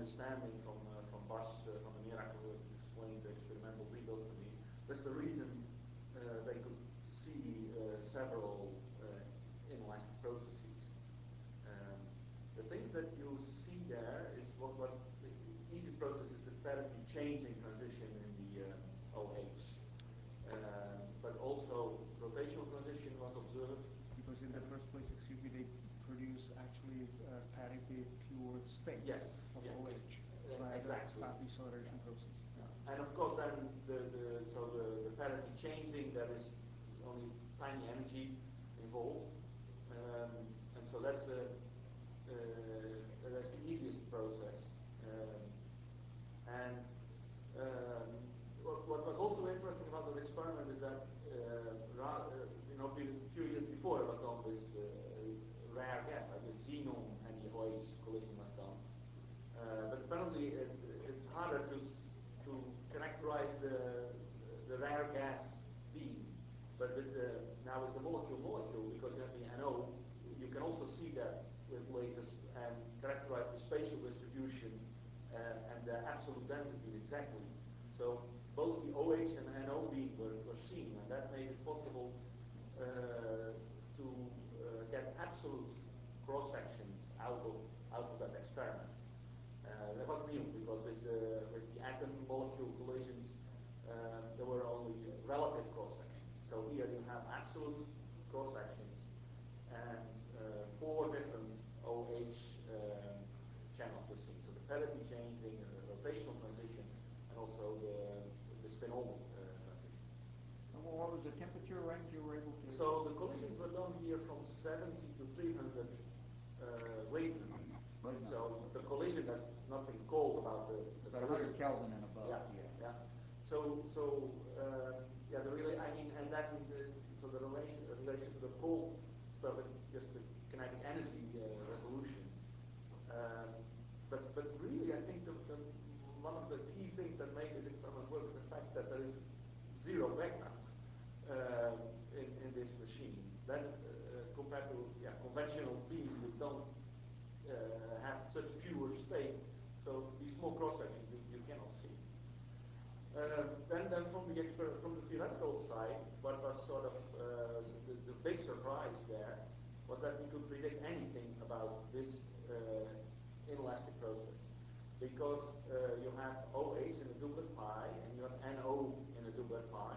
understanding from Bas from the Miracle who explained the experimental rebuilds to me. That's the reason they could see several inelastic processes. The things that you see there is what the easiest process is the parity changing transition in the OH. But also rotational transition was observed. Because in the first place, excuse me, they produce actually parity pure states of OH. Exactly. Start deceleration process. Yeah. And of course then the parity changing, there is only tiny energy involved. And so that's the easiest process. What was also interesting about the experiment is that a few years before it was done this rare gas, like the xenon and the OH collision was done. But apparently it's harder to characterize the rare gas beam. But now with the molecule, because you have the NO, you can also see that with lasers and characterize the spatial distribution and the absolute density exactly. So both the OH and NO beam were seen, and that made it possible to get absolute cross sections out of that experiment. That was new because with the atom molecule collisions, there were only relative cross sections. So here you have absolute cross sections and 4 different OH channels were seen. So the parity changing, the rotational transition, and also the spinol transition. And what was the temperature range you were able to? So the collisions were done here from 70 to 300 Wigner. So the collision, there's nothing cold about the 100 Kelvin and above. Yeah. So the really, I mean, and then the relation to the cold stuff is just the kinetic energy resolution. But really, I think one of the key things that made this experiment work is the fact that there is zero background in this machine. Then compared to conventional beams, which don't have such pure state, so these small cross sections you cannot see. Then from the theoretical side, what was sort of the big surprise there was that we could predict anything about this inelastic process, because you have OH in a doublet pi and you have NO in a doublet pi.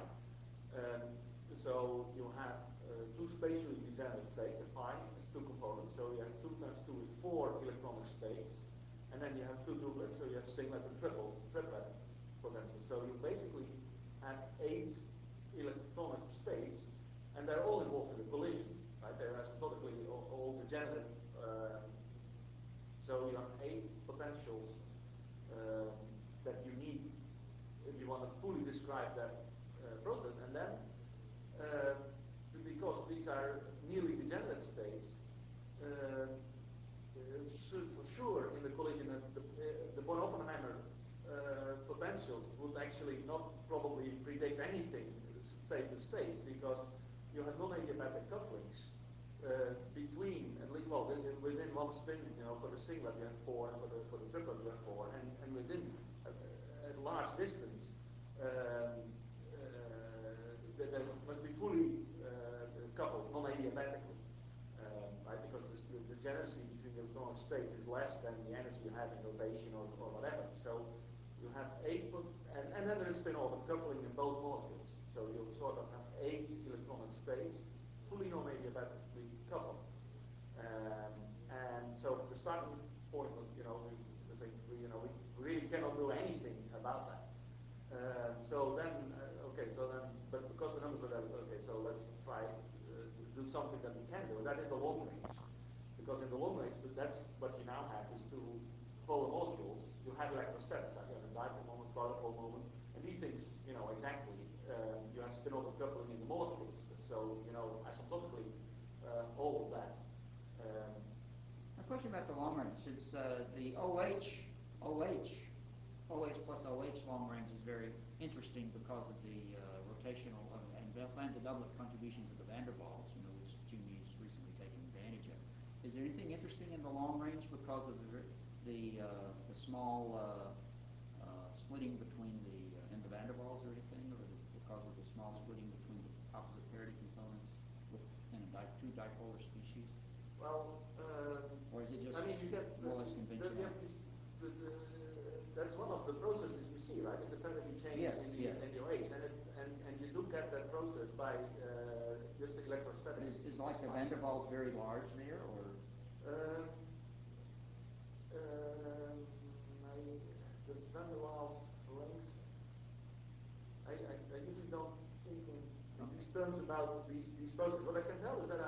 So you have 2 spatially degenerate states. A pi has 2 components, so you have 2 times 2 is 4 electronic states, and then you have 2 doublets, so you have singlet and triplet potential. So you basically have 8 electronic states, and they're all involved in the collision, right? They're asymptotically all degenerate. So you have 8 potentials that you need if you want to fully describe that process. And then, because these are nearly degenerate states, for sure in the collision, the Born-Oppenheimer potentials would actually not probably predict anything state to state, because you have non-adiabatic couplings between, at least, well, within one spin, for the singlet you have 4, and for the triplet you have 4, and within a large distance, they must be fully coupled non-adiabatically, right? Because the degeneracy between the electronic states is less than the energy you have in rotation or whatever. So you have 8, and then there is spin-orbit coupling in both molecules. So you'll sort of have 8 electronic states fully non-adiabatically coupled. And so the starting point was, we really cannot do anything about that. But because the numbers were there, so let's try to do something that we can do, and that is the long range. Because in the long range, that's what you now have is 2 polar molecules. You have electrostatics, you have a dipole moment, quadrupole moment, and these things, exactly, you have spin-orbit coupling in the molecules. So, asymptotically, all of that. A question about the long range. Since the OH plus OH long range is very interesting because of the rotational and the doublet contribution to the van der Waals, which Jimmy's recently taken advantage of. Is there anything interesting in the long range because of the the small splitting between in the van der Waals or anything, or because of the small splitting between the opposite parity components within two dipolar species? Well, or is it just I mean, you get more or less conventional? That's one of the processes we see, right? Is the parity change in your H, and you do get that process by just the electrostatics. Is like the van der Waals very large there, or? The van der Waals length. I usually don't think in these terms about these processes. What I can tell is that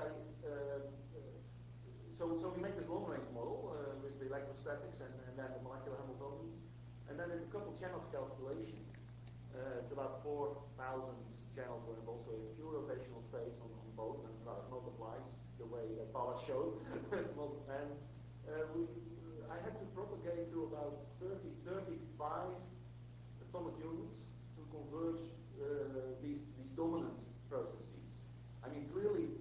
so we make this long-range model with the electrostatics and then the molecular Hamiltonians, and then in a couple channels calculation, it's about 4,000 channels and also a few rotational states on both, and it multiplies the way that Paula showed. And I had to propagate to about 35 atomic units to converge these dominant processes. I mean, clearly.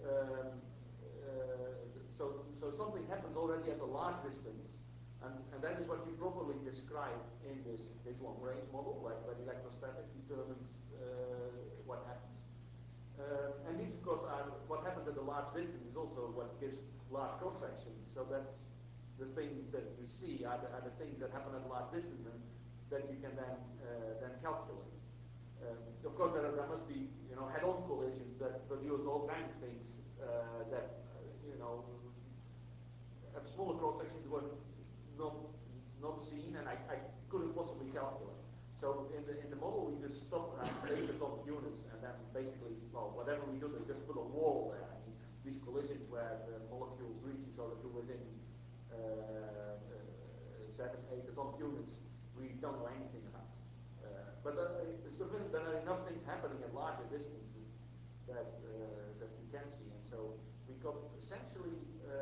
So something happens already at a large distance, and that is what you properly describe in this long-range model, where electrostatics determines what happens. And these, of course, are what happens at a large distance is also what gives large cross-sections. So that's the things that we see are the things that happen at a large distance, and that you can then calculate. Of course, there must be head-on collisions that produce all kinds of things that have smaller cross-sections were not seen, and I couldn't possibly calculate. So in the model, we just stop around 8 atomic units, and then basically, whatever we do, they just put a wall there. I mean, these collisions where the molecules reach each other to within 7, 8 atomic units, we don't know anything about. But there are enough things happening at larger distances that we can see, and so we got essentially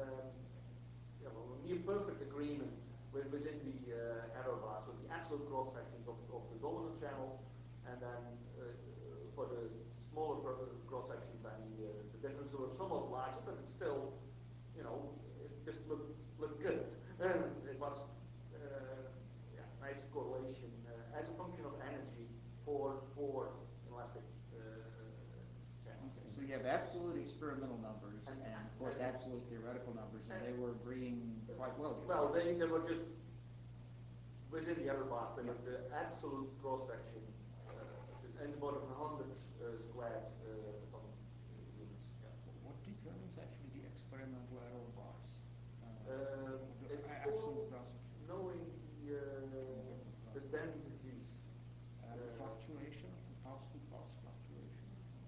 a near perfect agreement within the error bar. So the absolute cross sections of the dominant channel, and then for the smaller cross sections, I mean the differences were somewhat larger, but it's still, it just looked good. It was nice correlation as a function of energy for inelastic channels. So you have absolute experimental numbers and of course absolute theoretical numbers, and they were agreeing quite well. Well, they were just within the error bars. They were the absolute cross section is any more than 100 squared atomic units. Yeah. What determines actually the experimental error bars? It's absolute cross section. Knowing the densities. Fluctuation, pulse-to-pulse fluctuation.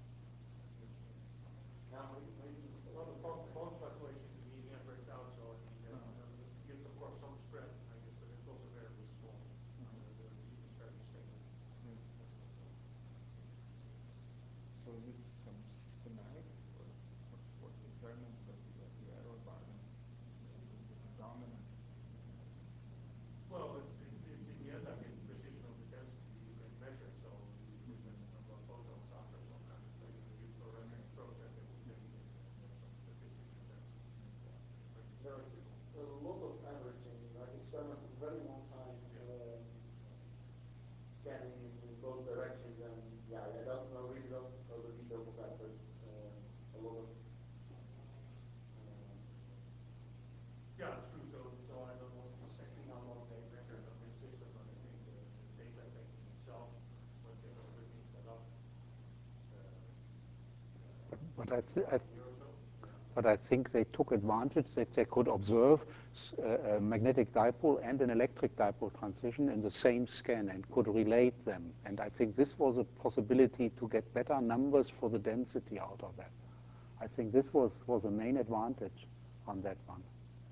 A lot of pulse fluctuations in the average out, so it gives, of course, some spread, I guess, but it's also very small. The is very stable. So is it some systematic, or what determines the error bar, the predominant? Well, it's in the end, I think, the precision of the density you can measure. So you look at the number of photons after some kind of use fluorescence process, and you can make some statistics with that. There's a lot of averaging. I've experimented for a very long time scanning in both directions, and I really don't know the details of that, but a lot of. Yeah, it's true. So I don't know exactly how long they measured on this system, but I think the data taking itself, when everything set up, But I think they took advantage that they could observe a magnetic dipole and an electric dipole transition in the same scan and could relate them. And I think this was a possibility to get better numbers for the density out of that. I think this was a main advantage on that one.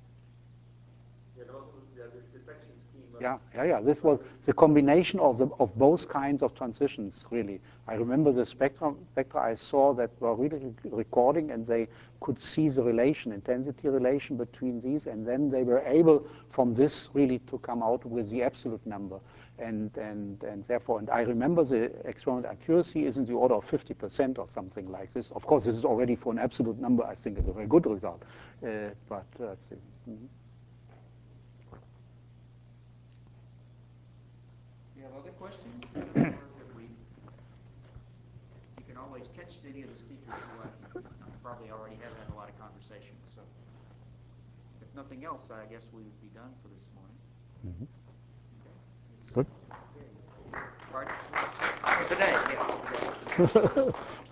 This detection scheme. Yeah. This was the combination of both kinds of transitions, really. I remember the spectra I saw that were really recording, and they could see the intensity relation between these, and then they were able, from this, really to come out with the absolute number. And therefore, I remember the experimental accuracy is in the order of 50% or something like this. Of course, this is already for an absolute number, I think, is a very good result. But let's see. have other questions? You can always catch any of the speakers who probably already have had a lot of conversation. So, if nothing else, I guess we would be done for this morning. Good. Pardon? Today, yeah. Today.